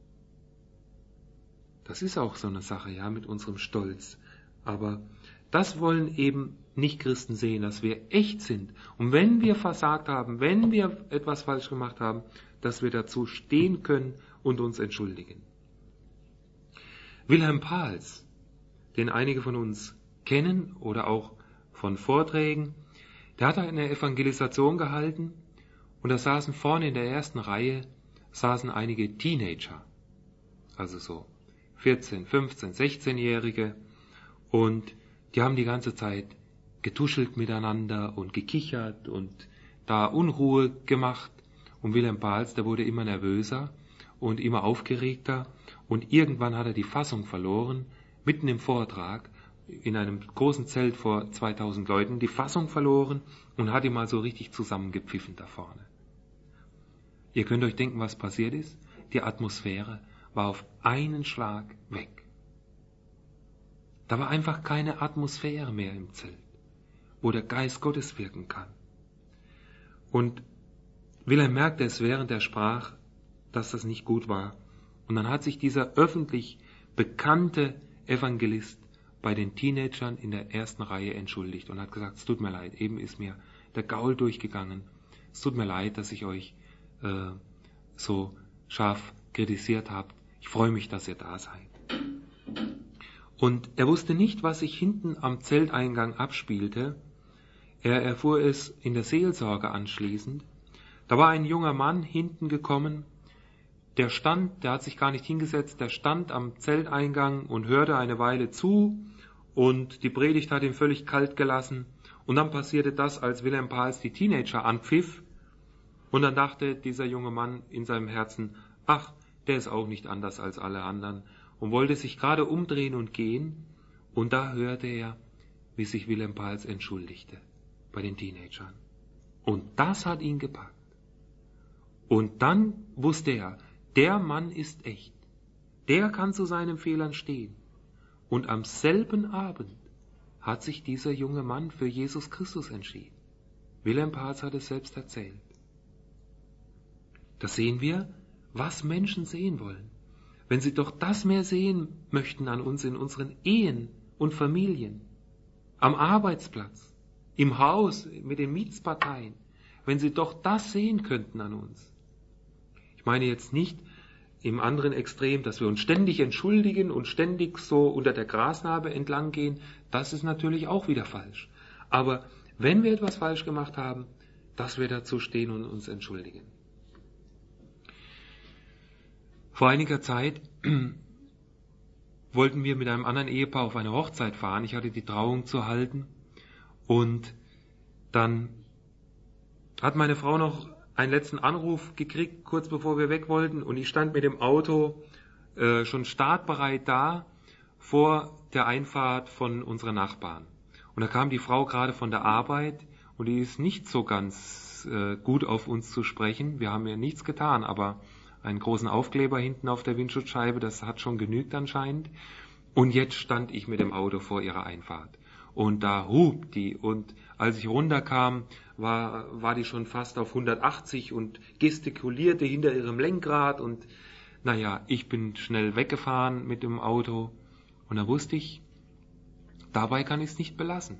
Das ist auch so eine Sache, ja, mit unserem Stolz. Aber das wollen eben Nicht-Christen sehen, dass wir echt sind. Und wenn wir versagt haben, wenn wir etwas falsch gemacht haben, dass wir dazu stehen können und uns entschuldigen. Wilhelm Pahls, den einige von uns kennen oder auch von Vorträgen, der hat eine Evangelisation gehalten und da saßen vorne in der ersten Reihe saßen einige Teenager, also so vierzehn, fünfzehn, sechzehnjährige, und die haben die ganze Zeit getuschelt miteinander und gekichert und da Unruhe gemacht. Und Wilhelm Pahls, der wurde immer nervöser und immer aufgeregter und irgendwann hat er die Fassung verloren, mitten im Vortrag, in einem großen Zelt vor zweitausend Leuten, die Fassung verloren und hat ihn mal so richtig zusammengepfiffen da vorne. Ihr könnt euch denken, was passiert ist. Die Atmosphäre war auf einen Schlag weg. Da war einfach keine Atmosphäre mehr im Zelt, wo der Geist Gottes wirken kann. Und Wilhelm merkte es, während er sprach, dass das nicht gut war. Und dann hat sich dieser öffentlich bekannte Evangelist bei den Teenagern in der ersten Reihe entschuldigt und hat gesagt, es tut mir leid, eben ist mir der Gaul durchgegangen. Es tut mir leid, dass ich euch äh, so scharf kritisiert habe. Ich freue mich, dass ihr da seid. Und er wusste nicht, was sich hinten am Zelteingang abspielte. Er erfuhr es in der Seelsorge anschließend. Da war ein junger Mann hinten gekommen, der stand, der hat sich gar nicht hingesetzt, der stand am Zelteingang und hörte eine Weile zu und die Predigt hat ihn völlig kalt gelassen. Und dann passierte das, als Wilhelm Pahls die Teenager anpfiff und dann dachte dieser junge Mann in seinem Herzen, ach, der ist auch nicht anders als alle anderen, und wollte sich gerade umdrehen und gehen, und da hörte er, wie sich Wilhelm Pahls entschuldigte bei den Teenagern. Und das hat ihn gepackt. Und dann wusste er, der Mann ist echt. Der kann zu seinen Fehlern stehen. Und am selben Abend hat sich dieser junge Mann für Jesus Christus entschieden. Wilhelm Pahls hat es selbst erzählt. Da sehen wir, was Menschen sehen wollen. Wenn sie doch das mehr sehen möchten an uns in unseren Ehen und Familien, am Arbeitsplatz, im Haus, mit den Mietsparteien, wenn sie doch das sehen könnten an uns. Ich meine jetzt nicht im anderen Extrem, dass wir uns ständig entschuldigen und ständig so unter der Grasnarbe entlang gehen, das ist natürlich auch wieder falsch. Aber wenn wir etwas falsch gemacht haben, dass wir dazu stehen und uns entschuldigen. Vor einiger Zeit wollten wir mit einem anderen Ehepaar auf eine Hochzeit fahren. Ich hatte die Trauung zu halten und dann hat meine Frau noch einen letzten Anruf gekriegt, kurz bevor wir weg wollten, und ich stand mit dem Auto äh, schon startbereit da vor der Einfahrt von unserer Nachbarn. Und da kam die Frau gerade von der Arbeit und die ist nicht so ganz äh, gut auf uns zu sprechen. Wir haben ihr nichts getan, aber einen großen Aufkleber hinten auf der Windschutzscheibe, das hat schon genügt anscheinend. Und jetzt stand ich mit dem Auto vor ihrer Einfahrt. Und da hupt die. Und als ich runterkam, war, war die schon fast auf hundertachtzig und gestikulierte hinter ihrem Lenkrad. Und naja, ich bin schnell weggefahren mit dem Auto. Und da wusste ich, dabei kann ich es nicht belassen.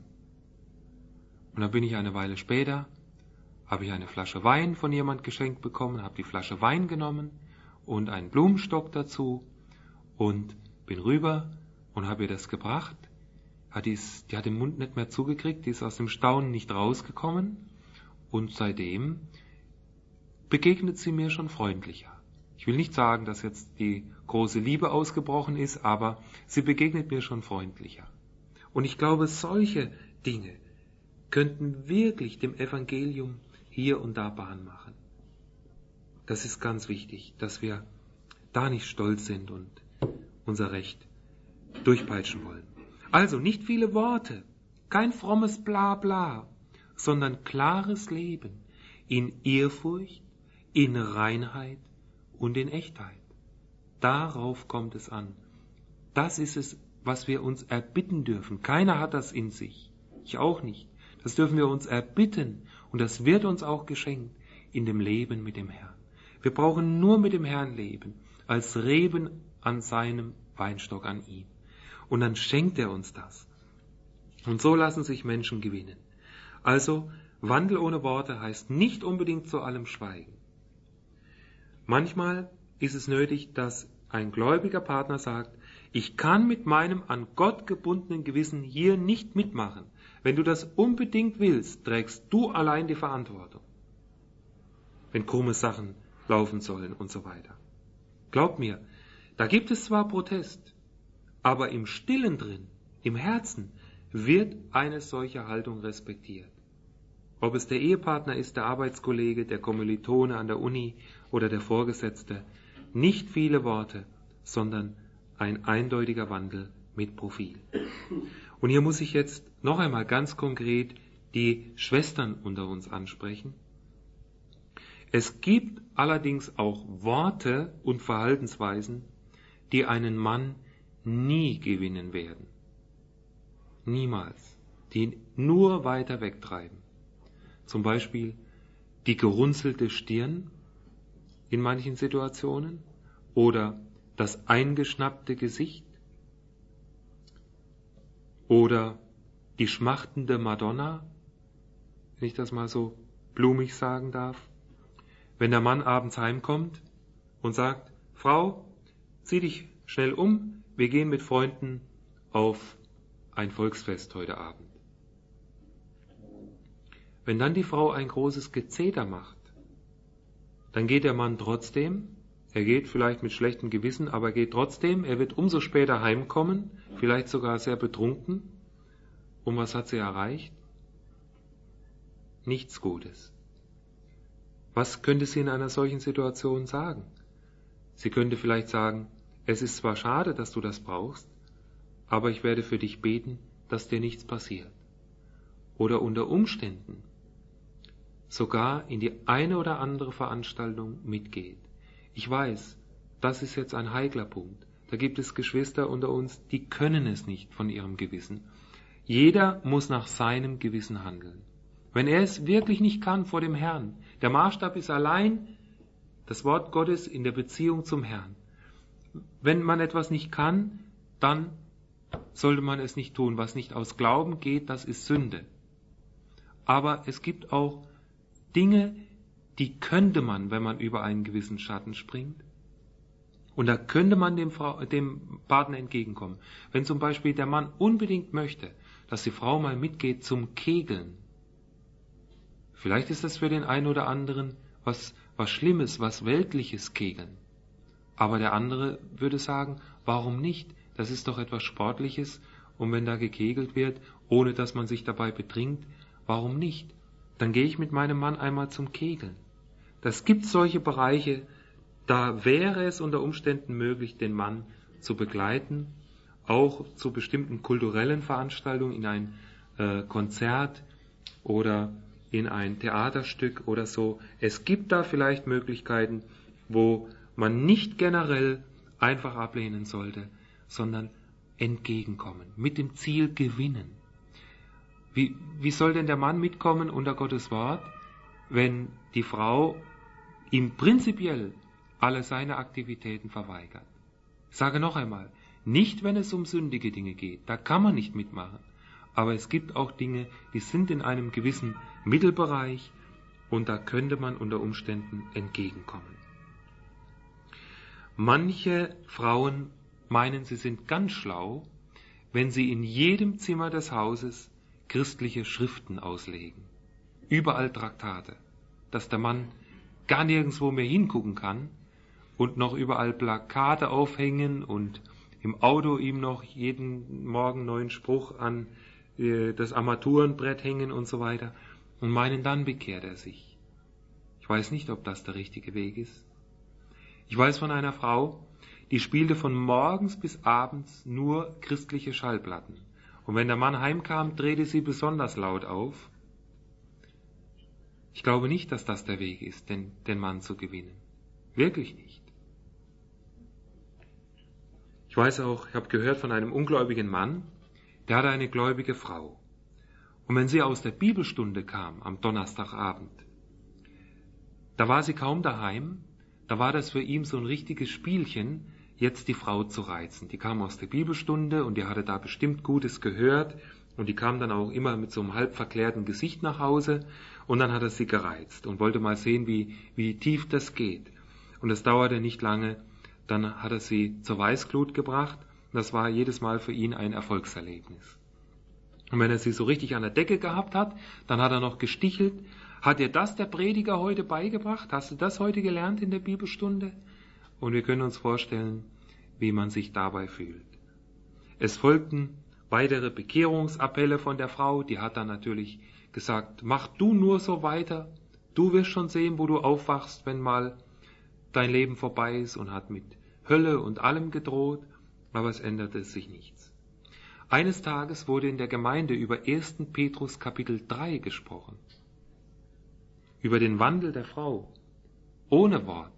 Und dann bin ich eine Weile später, habe ich eine Flasche Wein von jemand geschenkt bekommen, habe die Flasche Wein genommen und einen Blumenstock dazu und bin rüber und habe ihr das gebracht. Die, ist, die hat den Mund nicht mehr zugekriegt, die ist aus dem Staunen nicht rausgekommen und seitdem begegnet sie mir schon freundlicher. Ich will nicht sagen, dass jetzt die große Liebe ausgebrochen ist, aber sie begegnet mir schon freundlicher. Und ich glaube, solche Dinge könnten wirklich dem Evangelium hier und da Bahn machen. Das ist ganz wichtig, dass wir da nicht stolz sind und unser Recht durchpeitschen wollen. Also nicht viele Worte, kein frommes Blabla, sondern klares Leben in Ehrfurcht, in Reinheit und in Echtheit. Darauf kommt es an. Das ist es, was wir uns erbitten dürfen. Keiner hat das in sich. Ich auch nicht. Das dürfen wir uns erbitten und das wird uns auch geschenkt in dem Leben mit dem Herrn. Wir brauchen nur mit dem Herrn leben, als Reben an seinem Weinstock an ihm. Und dann schenkt er uns das. Und so lassen sich Menschen gewinnen. Also, Wandel ohne Worte heißt nicht unbedingt zu allem schweigen. Manchmal ist es nötig, dass ein gläubiger Partner sagt, ich kann mit meinem an Gott gebundenen Gewissen hier nicht mitmachen. Wenn du das unbedingt willst, trägst du allein die Verantwortung. Wenn krumme Sachen laufen sollen und so weiter. Glaub mir, da gibt es zwar Protest, aber im Stillen drin, im Herzen, wird eine solche Haltung respektiert. Ob es der Ehepartner ist, der Arbeitskollege, der Kommilitone an der Uni oder der Vorgesetzte, nicht viele Worte, sondern ein eindeutiger Wandel mit Profil. Und hier muss ich jetzt noch einmal ganz konkret die Schwestern unter uns ansprechen. Es gibt allerdings auch Worte und Verhaltensweisen, die einen Mann nie gewinnen werden. Niemals. Die ihn nur weiter wegtreiben. Zum Beispiel die gerunzelte Stirn in manchen Situationen oder das eingeschnappte Gesicht oder die schmachtende Madonna, wenn ich das mal so blumig sagen darf. Wenn der Mann abends heimkommt und sagt, Frau, zieh dich schnell um, wir gehen mit Freunden auf ein Volksfest heute Abend. Wenn dann die Frau ein großes Gezeter macht, dann geht der Mann trotzdem, er geht vielleicht mit schlechtem Gewissen, aber er geht trotzdem, er wird umso später heimkommen, vielleicht sogar sehr betrunken. Und was hat sie erreicht? Nichts Gutes. Was könnte sie in einer solchen Situation sagen? Sie könnte vielleicht sagen, es ist zwar schade, dass du das brauchst, aber ich werde für dich beten, dass dir nichts passiert. Oder unter Umständen sogar in die eine oder andere Veranstaltung mitgeht. Ich weiß, das ist jetzt ein heikler Punkt. Da gibt es Geschwister unter uns, die können es nicht von ihrem Gewissen. Jeder muss nach seinem Gewissen handeln. Wenn er es wirklich nicht kann vor dem Herrn, der Maßstab ist allein das Wort Gottes in der Beziehung zum Herrn. Wenn man etwas nicht kann, dann sollte man es nicht tun. Was nicht aus Glauben geht, das ist Sünde. Aber es gibt auch Dinge, die könnte man, wenn man über einen gewissen Schatten springt. Und da könnte man dem, Frau, dem Partner entgegenkommen. Wenn zum Beispiel der Mann unbedingt möchte, dass die Frau mal mitgeht zum Kegeln. Vielleicht ist das für den einen oder anderen was, was Schlimmes, was Weltliches, Kegeln. Aber der andere würde sagen, warum nicht? Das ist doch etwas Sportliches. Und wenn da gekegelt wird, ohne dass man sich dabei betrinkt, warum nicht? Dann gehe ich mit meinem Mann einmal zum Kegeln. Das gibt solche Bereiche, da wäre es unter Umständen möglich, den Mann zu begleiten, auch zu bestimmten kulturellen Veranstaltungen, in ein äh, Konzert oder in ein Theaterstück oder so. Es gibt da vielleicht Möglichkeiten, wo man nicht generell einfach ablehnen sollte, sondern entgegenkommen, mit dem Ziel gewinnen. Wie, wie soll denn der Mann mitkommen unter Gottes Wort, wenn die Frau ihm prinzipiell alle seine Aktivitäten verweigert? Ich sage noch einmal, nicht wenn es um sündige Dinge geht, da kann man nicht mitmachen. Aber es gibt auch Dinge, die sind in einem gewissen Mittelbereich und da könnte man unter Umständen entgegenkommen. Manche Frauen meinen, sie sind ganz schlau, wenn sie in jedem Zimmer des Hauses christliche Schriften auslegen. Überall Traktate, dass der Mann gar nirgendwo mehr hingucken kann und noch überall Plakate aufhängen und im Auto ihm noch jeden Morgen neuen Spruch an äh, das Armaturenbrett hängen und so weiter und meinen, dann bekehrt er sich. Ich weiß nicht, ob das der richtige Weg ist. Ich weiß von einer Frau, die spielte von morgens bis abends nur christliche Schallplatten. Und wenn der Mann heimkam, drehte sie besonders laut auf. Ich glaube nicht, dass das der Weg ist, den, den Mann zu gewinnen. Wirklich nicht. Ich weiß auch, ich habe gehört von einem ungläubigen Mann, der hatte eine gläubige Frau. Und wenn sie aus der Bibelstunde kam, am Donnerstagabend, da war sie kaum daheim, da war das für ihn so ein richtiges Spielchen, jetzt die Frau zu reizen. Die kam aus der Bibelstunde und die hatte da bestimmt Gutes gehört und die kam dann auch immer mit so einem halb verklärten Gesicht nach Hause und dann hat er sie gereizt und wollte mal sehen, wie, wie tief das geht. Und es dauerte nicht lange, dann hat er sie zur Weißglut gebracht und das war jedes Mal für ihn ein Erfolgserlebnis. Und wenn er sie so richtig an der Decke gehabt hat, dann hat er noch gestichelt. Hat dir das der Prediger heute beigebracht? Hast du das heute gelernt in der Bibelstunde? Und wir können uns vorstellen, wie man sich dabei fühlt. Es folgten weitere Bekehrungsappelle von der Frau. Die hat dann natürlich gesagt, mach du nur so weiter. Du wirst schon sehen, wo du aufwachst, wenn mal dein Leben vorbei ist, und hat mit Hölle und allem gedroht. Aber es änderte sich nichts. Eines Tages wurde in der Gemeinde über ersten Petrus Kapitel drei gesprochen. Über den Wandel der Frau. Ohne Wort.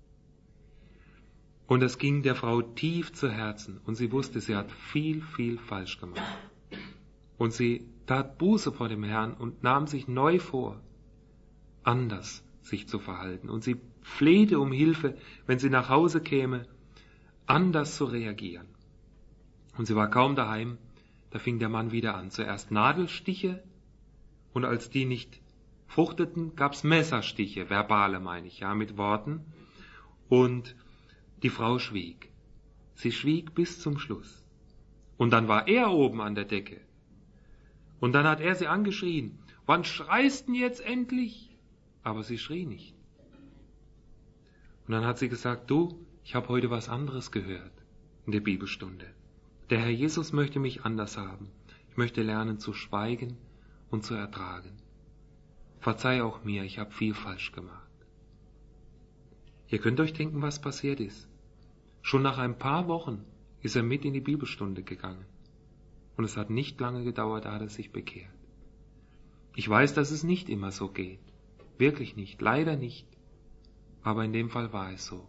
Und es ging der Frau tief zu Herzen und sie wusste, sie hat viel, viel falsch gemacht. Und sie tat Buße vor dem Herrn und nahm sich neu vor, anders sich zu verhalten. Und sie flehte um Hilfe, wenn sie nach Hause käme, anders zu reagieren. Und sie war kaum daheim, da fing der Mann wieder an. Zuerst Nadelstiche und als die nicht fruchteten, gab's Messerstiche, verbale meine ich, ja, mit Worten. Und die Frau schwieg. Sie schwieg bis zum Schluss. Und dann war er oben an der Decke. Und dann hat er sie angeschrien. Wann schreist denn jetzt endlich? Aber sie schrie nicht. Und dann hat sie gesagt, du, ich habe heute was anderes gehört in der Bibelstunde. Der Herr Jesus möchte mich anders haben. Ich möchte lernen zu schweigen und zu ertragen. Verzeih auch mir, ich habe viel falsch gemacht. Ihr könnt euch denken, was passiert ist. Schon nach ein paar Wochen ist er mit in die Bibelstunde gegangen. Und es hat nicht lange gedauert, da hat er sich bekehrt. Ich weiß, dass es nicht immer so geht. Wirklich nicht, leider nicht. Aber in dem Fall war es so.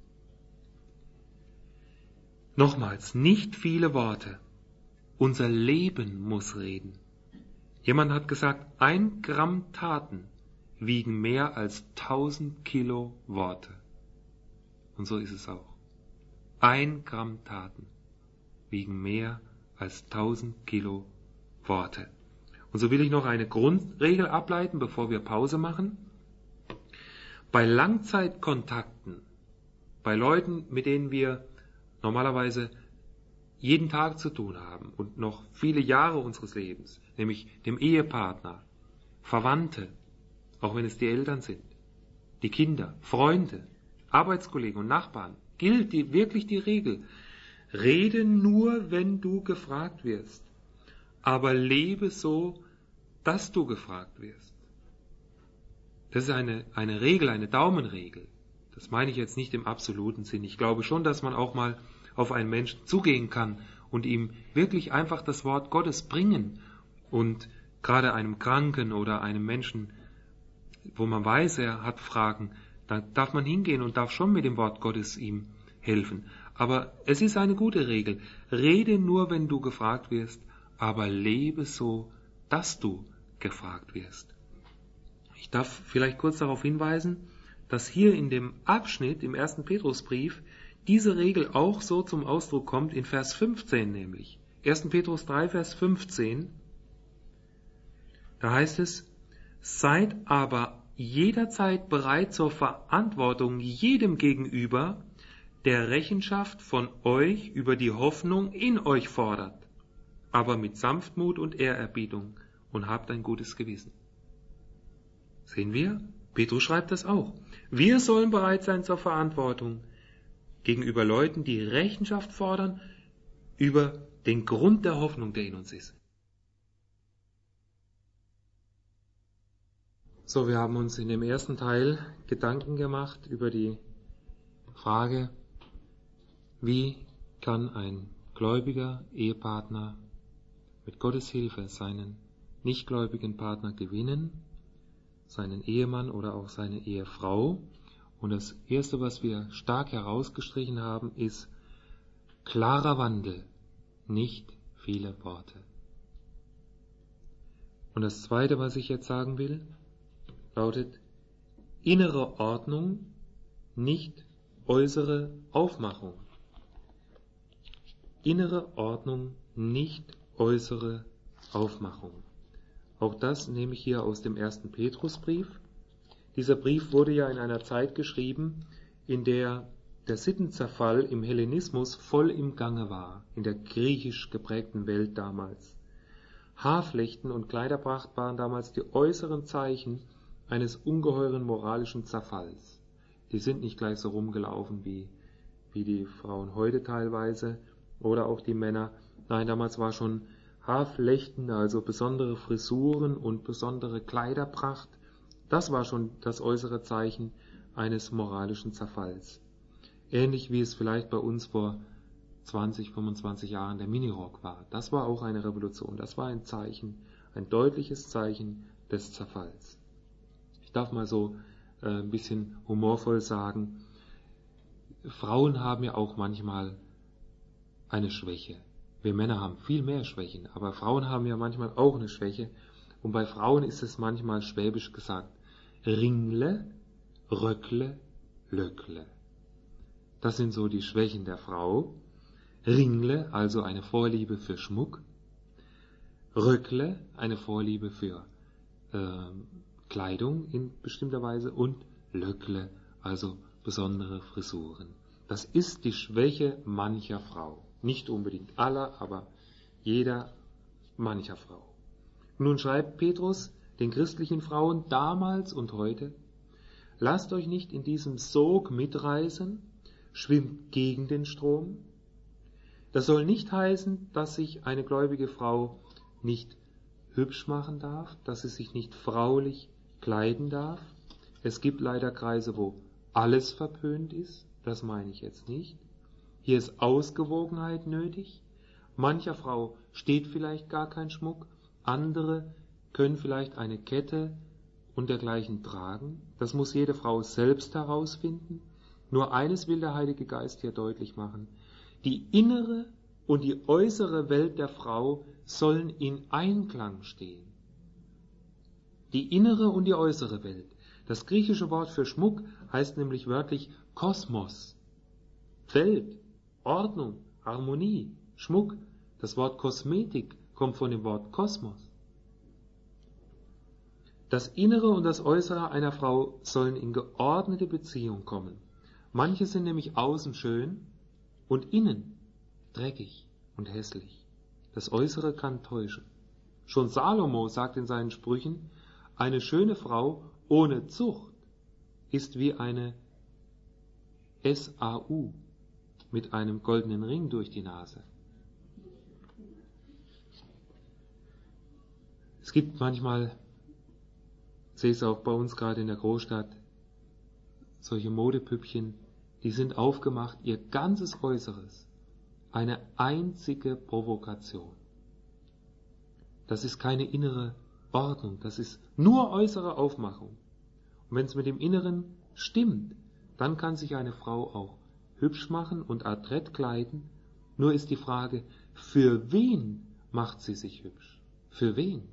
Nochmals, nicht viele Worte. Unser Leben muss reden. Jemand hat gesagt, ein Gramm Taten wiegen mehr als tausend Kilo Worte. Und so ist es auch. Ein Gramm Taten wiegen mehr als tausend Kilo Worte. Und so will ich noch eine Grundregel ableiten, bevor wir Pause machen. Bei Langzeitkontakten bei Leuten, mit denen wir normalerweise jeden Tag zu tun haben und noch viele Jahre unseres Lebens, nämlich dem Ehepartner, Verwandte, auch wenn es die Eltern sind, die Kinder, Freunde, Arbeitskollegen und Nachbarn, gilt die, wirklich die Regel: Rede nur, wenn du gefragt wirst, aber lebe so, dass du gefragt wirst. Das ist eine, eine Regel, eine Daumenregel. Das meine ich jetzt nicht im absoluten Sinn. Ich glaube schon, dass man auch mal auf einen Menschen zugehen kann und ihm wirklich einfach das Wort Gottes bringen. Und gerade einem Kranken oder einem Menschen, wo man weiß, er hat Fragen, da darf man hingehen und darf schon mit dem Wort Gottes ihm helfen. Aber es ist eine gute Regel. Rede nur, wenn du gefragt wirst, aber lebe so, dass du gefragt wirst. Ich darf vielleicht kurz darauf hinweisen, dass hier in dem Abschnitt im ersten Petrusbrief diese Regel auch so zum Ausdruck kommt, in Vers fünfzehn nämlich. erster Petrus drei, Vers fünfzehn. Da heißt es: Seid aber jederzeit bereit zur Verantwortung jedem gegenüber, der Rechenschaft von euch über die Hoffnung in euch fordert, aber mit Sanftmut und Ehrerbietung, und habt ein gutes Gewissen. Sehen wir? Petrus schreibt das auch. Wir sollen bereit sein zur Verantwortung gegenüber Leuten, die Rechenschaft fordern über den Grund der Hoffnung, der in uns ist. So, wir haben uns in dem ersten Teil Gedanken gemacht über die Frage, wie kann ein gläubiger Ehepartner mit Gottes Hilfe seinen nichtgläubigen Partner gewinnen, seinen Ehemann oder auch seine Ehefrau. Und das Erste, was wir stark herausgestrichen haben, ist klarer Wandel, nicht viele Worte. Und das Zweite, was ich jetzt sagen will, lautet innere Ordnung, nicht äußere Aufmachung. Innere Ordnung, nicht äußere Aufmachung. Auch das nehme ich hier aus dem ersten Petrusbrief. Dieser Brief wurde ja in einer Zeit geschrieben, in der der Sittenzerfall im Hellenismus voll im Gange war, in der griechisch geprägten Welt damals. Haarflechten und Kleiderpracht waren damals die äußeren Zeichen eines ungeheuren moralischen Zerfalls. Die sind nicht gleich so rumgelaufen wie, wie die Frauen heute teilweise oder auch die Männer. Nein, damals war schon Haarflechten, also besondere Frisuren und besondere Kleiderpracht, das war schon das äußere Zeichen eines moralischen Zerfalls. Ähnlich wie es vielleicht bei uns vor zwanzig, fünfundzwanzig Jahren der Minirock war. Das war auch eine Revolution, das war ein Zeichen, ein deutliches Zeichen des Zerfalls. Ich darf mal so äh, ein bisschen humorvoll sagen, Frauen haben ja auch manchmal eine Schwäche. Wir Männer haben viel mehr Schwächen, aber Frauen haben ja manchmal auch eine Schwäche. Und bei Frauen ist es manchmal schwäbisch gesagt: Ringle, Röckle, Löckle. Das sind so die Schwächen der Frau. Ringle, also eine Vorliebe für Schmuck. Röckle, eine Vorliebe für äh, Kleidung in bestimmter Weise. Und Löckle, also besondere Frisuren. Das ist die Schwäche mancher Frau. Nicht unbedingt aller, aber jeder, mancher Frau. Nun schreibt Petrus den christlichen Frauen damals und heute: Lasst euch nicht in diesem Sog mitreißen, schwimmt gegen den Strom. Das soll nicht heißen, dass sich eine gläubige Frau nicht hübsch machen darf, dass sie sich nicht fraulich kleiden darf. Es gibt leider Kreise, wo alles verpönt ist, das meine ich jetzt nicht. Hier ist Ausgewogenheit nötig. Mancher Frau steht vielleicht gar kein Schmuck, andere können vielleicht eine Kette und dergleichen tragen. Das muss jede Frau selbst herausfinden. Nur eines will der Heilige Geist hier deutlich machen: Die innere und die äußere Welt der Frau sollen in Einklang stehen. Die innere und die äußere Welt. Das griechische Wort für Schmuck heißt nämlich wörtlich Kosmos, Welt, Ordnung, Harmonie, Schmuck. Das Wort Kosmetik kommt von dem Wort Kosmos. Das Innere und das Äußere einer Frau sollen in geordnete Beziehung kommen. Manche sind nämlich außen schön und innen dreckig und hässlich. Das Äußere kann täuschen. Schon Salomo sagt in seinen Sprüchen, eine schöne Frau ohne Zucht ist wie eine S A U mit einem goldenen Ring durch die Nase. Es gibt manchmal, ich sehe es auch bei uns gerade in der Großstadt, solche Modepüppchen, die sind aufgemacht, ihr ganzes Äußeres, eine einzige Provokation. Das ist keine innere Ordnung, das ist nur äußere Aufmachung. Und wenn es mit dem Inneren stimmt, dann kann sich eine Frau auch hübsch machen und adrett kleiden. Nur ist die Frage, für wen macht sie sich hübsch? Für wen?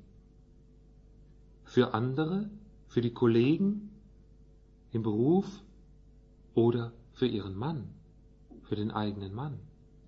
Für andere? Für die Kollegen im Beruf? Oder für ihren Mann? Für den eigenen Mann?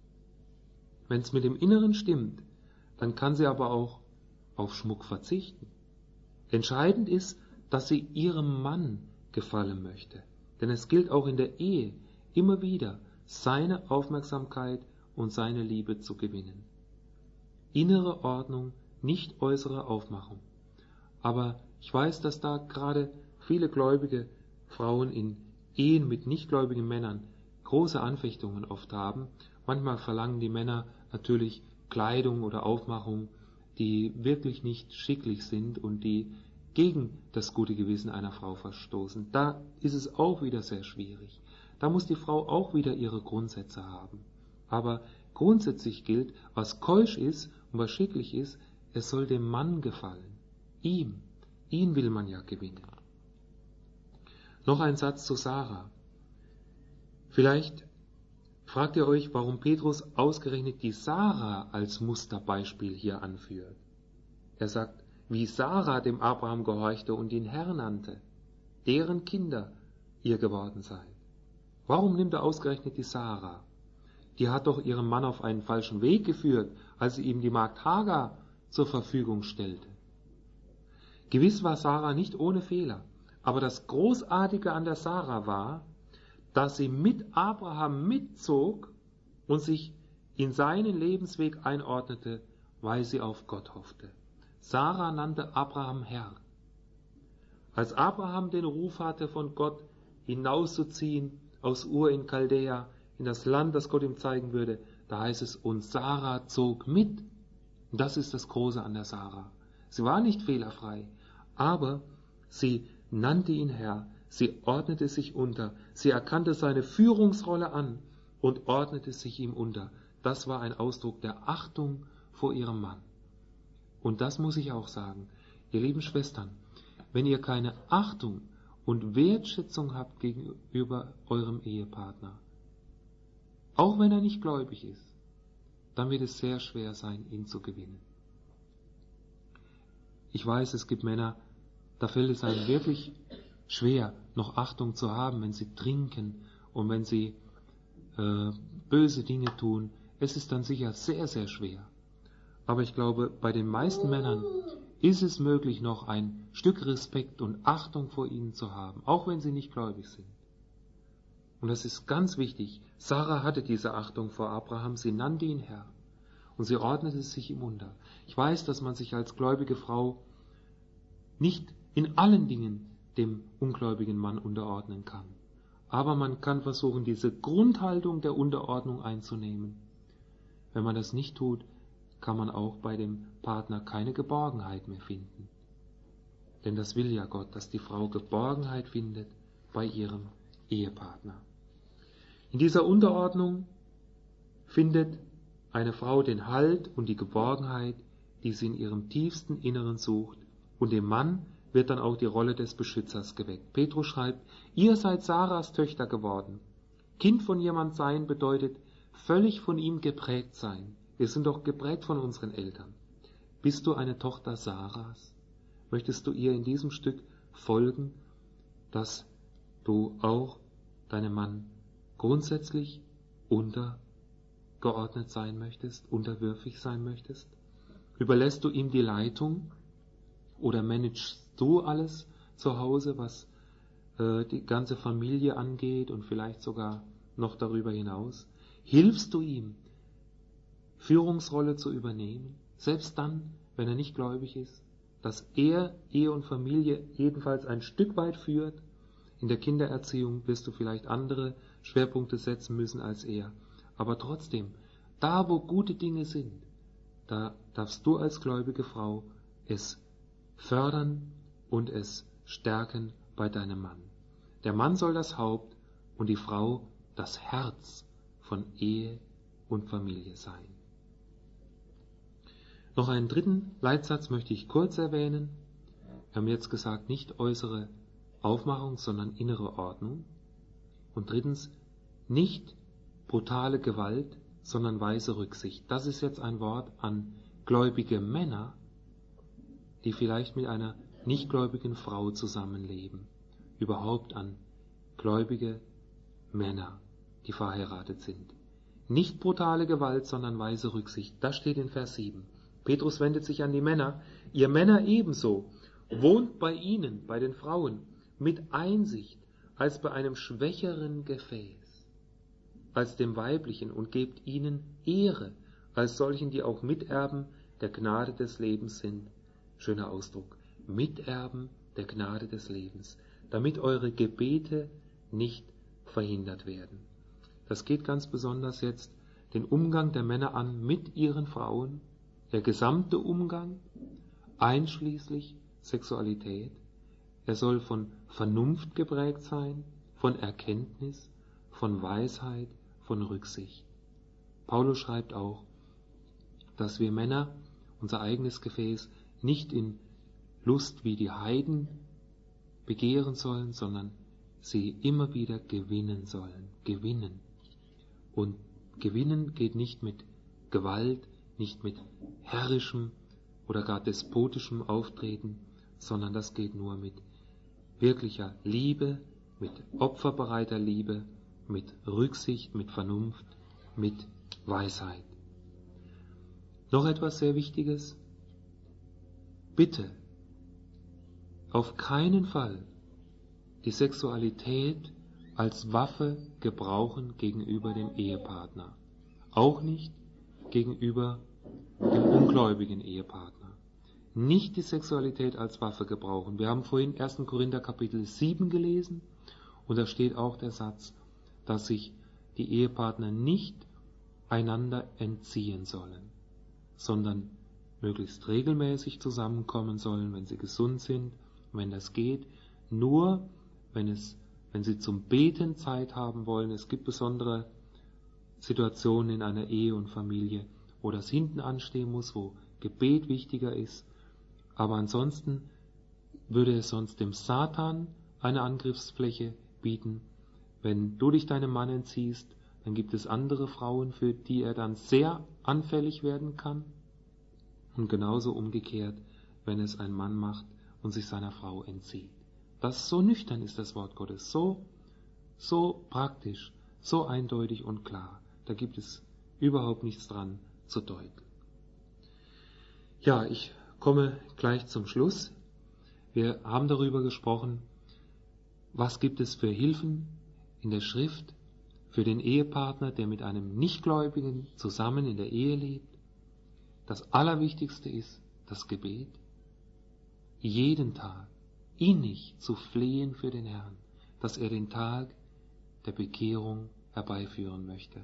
Wenn es mit dem Inneren stimmt, dann kann sie aber auch auf Schmuck verzichten. Entscheidend ist, dass sie ihrem Mann gefallen möchte. Denn es gilt auch in der Ehe immer wieder, seine Aufmerksamkeit und seine Liebe zu gewinnen. Innere Ordnung, nicht äußere Aufmachung. Aber ich weiß, dass da gerade viele gläubige Frauen in Ehen mit nichtgläubigen Männern große Anfechtungen oft haben. Manchmal verlangen die Männer natürlich Kleidung oder Aufmachung, die wirklich nicht schicklich sind und die gegen das gute Gewissen einer Frau verstoßen. Da ist es auch wieder sehr schwierig. Da muss die Frau auch wieder ihre Grundsätze haben. Aber grundsätzlich gilt, was keusch ist und was schicklich ist, es soll dem Mann gefallen. Ihm. Ihn will man ja gewinnen. Noch ein Satz zu Sarah. Vielleicht fragt ihr euch, warum Petrus ausgerechnet die Sarah als Musterbeispiel hier anführt. Er sagt, wie Sarah dem Abraham gehorchte und ihn Herr nannte, deren Kinder ihr geworden seid. Warum nimmt er ausgerechnet die Sarah? Die hat doch ihren Mann auf einen falschen Weg geführt, als sie ihm die Magd Hagar zur Verfügung stellte. Gewiss war Sarah nicht ohne Fehler, aber das Großartige an der Sarah war, dass sie mit Abraham mitzog und sich in seinen Lebensweg einordnete, weil sie auf Gott hoffte. Sarah nannte Abraham Herr. Als Abraham den Ruf hatte, von Gott hinauszuziehen aus Ur in Chaldea, in das Land, das Gott ihm zeigen würde, da heißt es, und Sarah zog mit. Und das ist das Große an der Sarah. Sie war nicht fehlerfrei, aber sie nannte ihn Herr, sie ordnete sich unter, sie erkannte seine Führungsrolle an und ordnete sich ihm unter. Das war ein Ausdruck der Achtung vor ihrem Mann. Und das muss ich auch sagen, ihr lieben Schwestern, wenn ihr keine Achtung und Wertschätzung habt gegenüber eurem Ehepartner, auch wenn er nicht gläubig ist, dann wird es sehr schwer sein, ihn zu gewinnen. Ich weiß, es gibt Männer, da fällt es einem wirklich schwer, noch Achtung zu haben, wenn sie trinken und wenn sie äh, böse Dinge tun. Es ist dann sicher sehr, sehr schwer. Aber ich glaube, bei den meisten Männern ist es möglich, noch ein Stück Respekt und Achtung vor ihnen zu haben, auch wenn sie nicht gläubig sind. Und das ist ganz wichtig. Sarah hatte diese Achtung vor Abraham, sie nannte ihn Herr und sie ordnete sich ihm unter. Ich weiß, dass man sich als gläubige Frau nicht in allen Dingen dem ungläubigen Mann unterordnen kann. Aber man kann versuchen, diese Grundhaltung der Unterordnung einzunehmen. Wenn man das nicht tut, kann man auch bei dem Partner keine Geborgenheit mehr finden. Denn das will ja Gott, dass die Frau Geborgenheit findet bei ihrem Ehepartner. In dieser Unterordnung findet eine Frau den Halt und die Geborgenheit, die sie in ihrem tiefsten Inneren sucht, und dem Mann wird dann auch die Rolle des Beschützers geweckt. Petrus schreibt, ihr seid Sarahs Töchter geworden. Kind von jemand sein bedeutet völlig von ihm geprägt sein. Wir sind doch geprägt von unseren Eltern. Bist du eine Tochter Sarahs? Möchtest du ihr in diesem Stück folgen, dass du auch deinem Mann grundsätzlich untergeordnet sein möchtest, unterwürfig sein möchtest? Überlässt du ihm die Leitung oder managst du alles zu Hause, was äh, die ganze Familie angeht und vielleicht sogar noch darüber hinaus? Hilfst du ihm, Führungsrolle zu übernehmen, selbst dann, wenn er nicht gläubig ist, dass er Ehe und Familie jedenfalls ein Stück weit führt? In der Kindererziehung wirst du vielleicht andere Schwerpunkte setzen müssen als er. Aber trotzdem, da wo gute Dinge sind, da darfst du als gläubige Frau es fördern und es stärken bei deinem Mann. Der Mann soll das Haupt und die Frau das Herz von Ehe und Familie sein. Noch einen dritten Leitsatz möchte ich kurz erwähnen. Wir haben jetzt gesagt, nicht äußere Aufmachung, sondern innere Ordnung. Und drittens, nicht brutale Gewalt, sondern weise Rücksicht. Das ist jetzt ein Wort an gläubige Männer, die vielleicht mit einer nichtgläubigen Frau zusammenleben. Überhaupt an gläubige Männer, die verheiratet sind. Nicht brutale Gewalt, sondern weise Rücksicht. Das steht in Vers sieben. Petrus wendet sich an die Männer. Ihr Männer ebenso. Wohnt bei ihnen, bei den Frauen, mit Einsicht, als bei einem schwächeren Gefäß, als dem weiblichen, und gebt ihnen Ehre, als solchen, die auch Miterben der Gnade des Lebens sind. Schöner Ausdruck. Miterben der Gnade des Lebens, damit eure Gebete nicht verhindert werden. Das geht ganz besonders jetzt den Umgang der Männer an mit ihren Frauen, der gesamte Umgang, einschließlich Sexualität. Er soll von Vernunft geprägt sein, von Erkenntnis, von Weisheit, von Rücksicht. Paulus schreibt auch, dass wir Männer unser eigenes Gefäß nicht in Lust wie die Heiden begehren sollen, sondern sie immer wieder gewinnen sollen. Gewinnen. Und gewinnen geht nicht mit Gewalt, nicht mit herrischem oder gar despotischem Auftreten, sondern das geht nur mit wirklicher Liebe, mit opferbereiter Liebe, mit Rücksicht, mit Vernunft, mit Weisheit. Noch etwas sehr Wichtiges. Bitte auf keinen Fall die Sexualität als Waffe gebrauchen gegenüber dem Ehepartner. Auch nicht gegenüber dem ungläubigen Ehepartner. Nicht die Sexualität als Waffe gebrauchen. Wir haben vorhin ersten Korinther Kapitel sieben gelesen und da steht auch der Satz, dass sich die Ehepartner nicht einander entziehen sollen, sondern möglichst regelmäßig zusammenkommen sollen, wenn sie gesund sind, wenn das geht, nur wenn es, wenn sie zum Beten Zeit haben wollen. Es gibt besondere Situationen in einer Ehe und Familie, wo das hinten anstehen muss, wo Gebet wichtiger ist. Aber ansonsten würde es sonst dem Satan eine Angriffsfläche bieten. Wenn du dich deinem Mann entziehst, dann gibt es andere Frauen, für die er dann sehr anfällig werden kann. Und genauso umgekehrt, wenn es ein Mann macht und sich seiner Frau entzieht. Das so nüchtern ist das Wort Gottes, so, so praktisch, so eindeutig und klar. Da gibt es überhaupt nichts dran zu deuten. Ja, ich komme gleich zum Schluss. Wir haben darüber gesprochen, was gibt es für Hilfen in der Schrift für den Ehepartner, der mit einem Nichtgläubigen zusammen in der Ehe lebt. Das Allerwichtigste ist das Gebet. Jeden Tag innig zu flehen für den Herrn, dass er den Tag der Bekehrung herbeiführen möchte.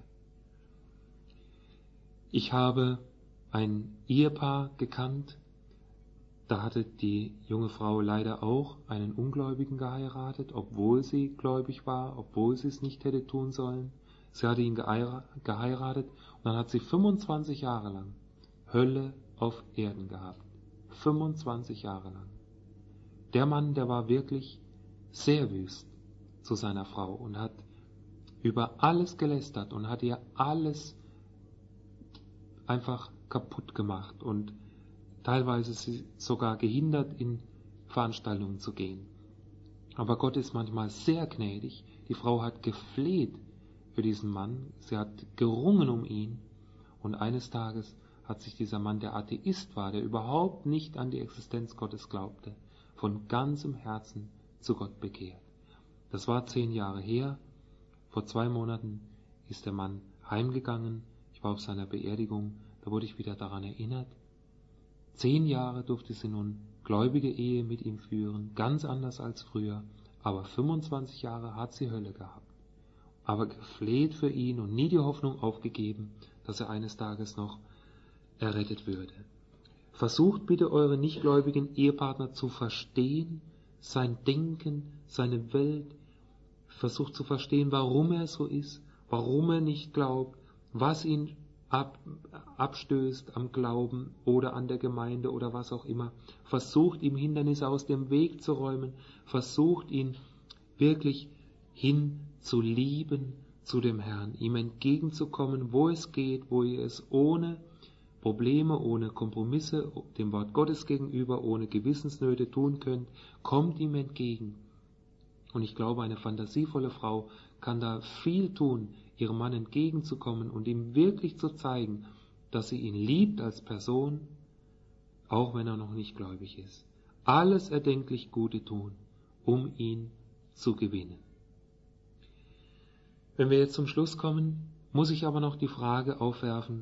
Ich habe ein Ehepaar gekannt, da hatte die junge Frau leider auch einen Ungläubigen geheiratet, obwohl sie gläubig war, obwohl sie es nicht hätte tun sollen. Sie hatte ihn geheiratet und dann hat sie fünfundzwanzig Jahre lang Hölle auf Erden gehabt. fünfundzwanzig Jahre lang. Der Mann, der war wirklich sehr wüst zu seiner Frau und hat über alles gelästert und hat ihr alles einfach kaputt gemacht und teilweise sie sogar gehindert, in Veranstaltungen zu gehen. Aber Gott ist manchmal sehr gnädig. Die Frau hat gefleht für diesen Mann, sie hat gerungen um ihn und eines Tages hat sich dieser Mann, der Atheist war, der überhaupt nicht an die Existenz Gottes glaubte, von ganzem Herzen zu Gott bekehrt. Das war zehn Jahre her. Vor zwei Monaten ist der Mann heimgegangen. Ich war auf seiner Beerdigung. Da wurde ich wieder daran erinnert. Zehn Jahre durfte sie nun gläubige Ehe mit ihm führen, ganz anders als früher. Aber fünfundzwanzig Jahre hat sie Hölle gehabt. Aber gefleht für ihn und nie die Hoffnung aufgegeben, dass er eines Tages noch errettet würde. Versucht bitte eure nichtgläubigen Ehepartner zu verstehen, sein Denken, seine Welt. Versucht zu verstehen, warum er so ist, warum er nicht glaubt, was ihn ab, abstößt am Glauben oder an der Gemeinde oder was auch immer. Versucht ihm Hindernisse aus dem Weg zu räumen. Versucht ihn wirklich hin zu lieben zu dem Herrn, ihm entgegenzukommen, wo es geht, wo ihr es ohne Probleme, ohne Kompromisse, dem Wort Gottes gegenüber, ohne Gewissensnöte tun könnt. Kommt ihm entgegen. Und ich glaube, eine fantasievolle Frau kann da viel tun, ihrem Mann entgegenzukommen und ihm wirklich zu zeigen, dass sie ihn liebt als Person, auch wenn er noch nicht gläubig ist. Alles erdenklich Gute tun, um ihn zu gewinnen. Wenn wir jetzt zum Schluss kommen, muss ich aber noch die Frage aufwerfen,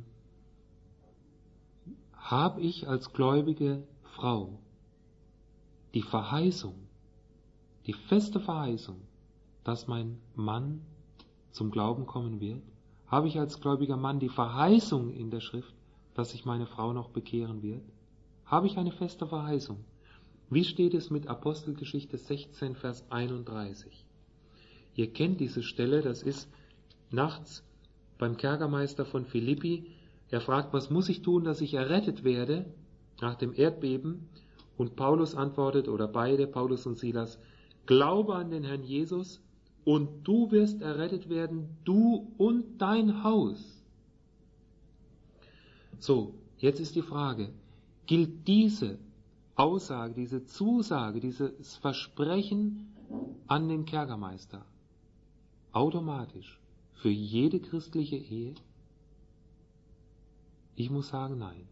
habe ich als gläubige Frau die Verheißung, die feste Verheißung, dass mein Mann zum Glauben kommen wird? Habe ich als gläubiger Mann die Verheißung in der Schrift, dass sich meine Frau noch bekehren wird? Habe ich eine feste Verheißung? Wie steht es mit Apostelgeschichte sechzehn, Vers einunddreißig? Ihr kennt diese Stelle, das ist nachts beim Kerkermeister von Philippi. Er fragt, was muss ich tun, dass ich errettet werde nach dem Erdbeben? Und Paulus antwortet, oder beide, Paulus und Silas, glaube an den Herrn Jesus und du wirst errettet werden, du und dein Haus. So, jetzt ist die Frage, gilt diese Aussage, diese Zusage, dieses Versprechen an den Kerkermeister automatisch für jede christliche Ehe? Ich muss sagen, nein.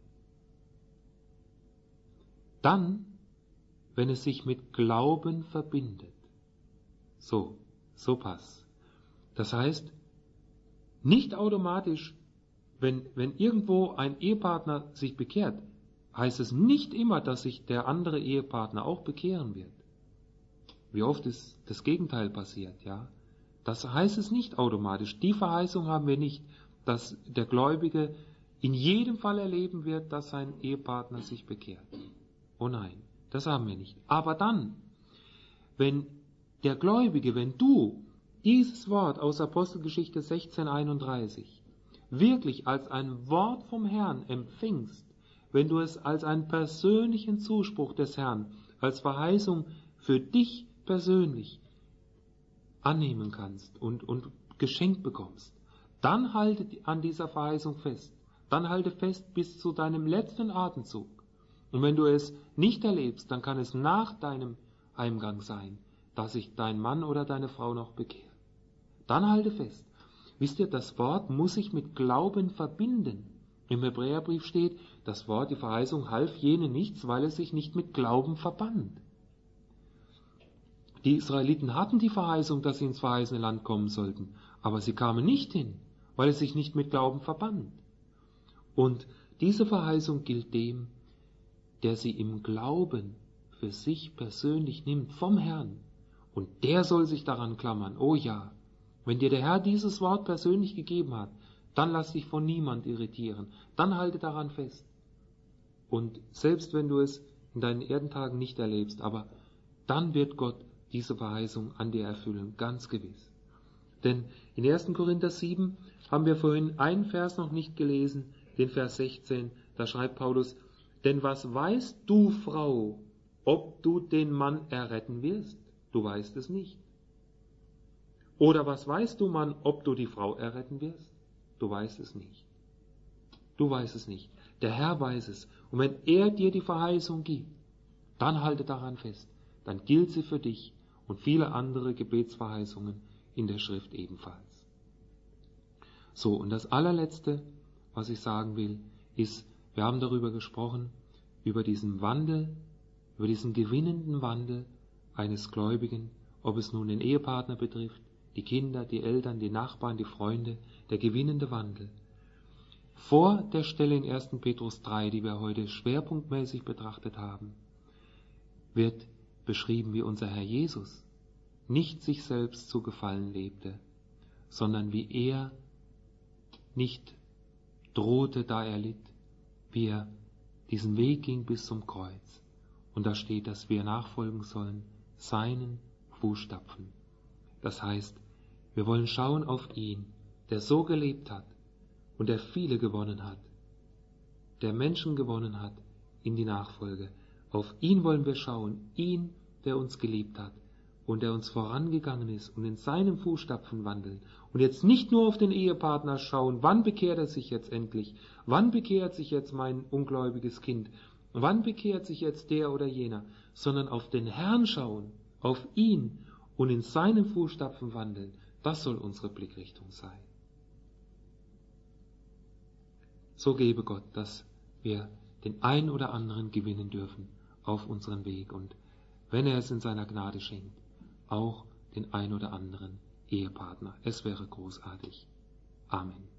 Dann, wenn es sich mit Glauben verbindet. So, so passt. Das heißt, nicht automatisch, wenn, wenn irgendwo ein Ehepartner sich bekehrt, heißt es nicht immer, dass sich der andere Ehepartner auch bekehren wird. Wie oft ist das Gegenteil passiert, ja? Das heißt es nicht automatisch. Die Verheißung haben wir nicht, dass der Gläubige in jedem Fall erleben wird, dass sein Ehepartner sich bekehrt. Oh nein, das haben wir nicht. Aber dann, wenn der Gläubige, wenn du dieses Wort aus Apostelgeschichte sechzehn einunddreißig wirklich als ein Wort vom Herrn empfingst, wenn du es als einen persönlichen Zuspruch des Herrn, als Verheißung für dich persönlich annehmen kannst und, und geschenkt bekommst, dann halte an dieser Verheißung fest. Dann halte fest bis zu deinem letzten Atemzug. Und wenn du es nicht erlebst, dann kann es nach deinem Heimgang sein, dass sich dein Mann oder deine Frau noch bekehrt. Dann halte fest. Wisst ihr, das Wort muss sich mit Glauben verbinden. Im Hebräerbrief steht, das Wort, die Verheißung half jenen nichts, weil es sich nicht mit Glauben verband. Die Israeliten hatten die Verheißung, dass sie ins verheißene Land kommen sollten, aber sie kamen nicht hin, weil es sich nicht mit Glauben verband. Und diese Verheißung gilt dem, der sie im Glauben für sich persönlich nimmt vom Herrn. Und der soll sich daran klammern. Oh ja, wenn dir der Herr dieses Wort persönlich gegeben hat, dann lass dich von niemand irritieren. Dann halte daran fest. Und selbst wenn du es in deinen Erdentagen nicht erlebst, aber dann wird Gott diese Verheißung an dir erfüllen, ganz gewiss. Denn in ersten Korinther sieben haben wir vorhin einen Vers noch nicht gelesen, den Vers sechzehn, da schreibt Paulus, denn was weißt du, Frau, ob du den Mann erretten wirst? Du weißt es nicht. Oder was weißt du, Mann, ob du die Frau erretten wirst? Du weißt es nicht. Du weißt es nicht. Der Herr weiß es. Und wenn er dir die Verheißung gibt, dann halte daran fest. Dann gilt sie für dich und viele andere Gebetsverheißungen in der Schrift ebenfalls. So, und das allerletzte, was ich sagen will, ist, wir haben darüber gesprochen, über diesen Wandel, über diesen gewinnenden Wandel eines Gläubigen ob es nun den Ehepartner betrifft, die Kinder, die Eltern, die Nachbarn, die Freunde, der gewinnende Wandel. Vor der Stelle in ersten Petrus drei, die wir heute schwerpunktmäßig betrachtet haben, wird beschrieben, wie unser Herr Jesus nicht sich selbst zu gefallen lebte, sondern wie er nicht drohte, da er litt, wie er diesen Weg ging bis zum Kreuz. Und da steht, dass wir nachfolgen sollen, seinen Fußstapfen. Das heißt, wir wollen schauen auf ihn, der so gelebt hat und der viele gewonnen hat, der Menschen gewonnen hat in die Nachfolge. Auf ihn wollen wir schauen, ihn, der uns geliebt hat und der uns vorangegangen ist und in seinen Fußstapfen wandeln. Und jetzt nicht nur auf den Ehepartner schauen, wann bekehrt er sich jetzt endlich, wann bekehrt sich jetzt mein ungläubiges Kind, wann bekehrt sich jetzt der oder jener, sondern auf den Herrn schauen, auf ihn und in seinen Fußstapfen wandeln. Das soll unsere Blickrichtung sein. So gebe Gott, dass wir den einen oder anderen gewinnen dürfen auf unseren Weg und, wenn er es in seiner Gnade schenkt, auch den ein oder anderen Ehepartner. Es wäre großartig. Amen.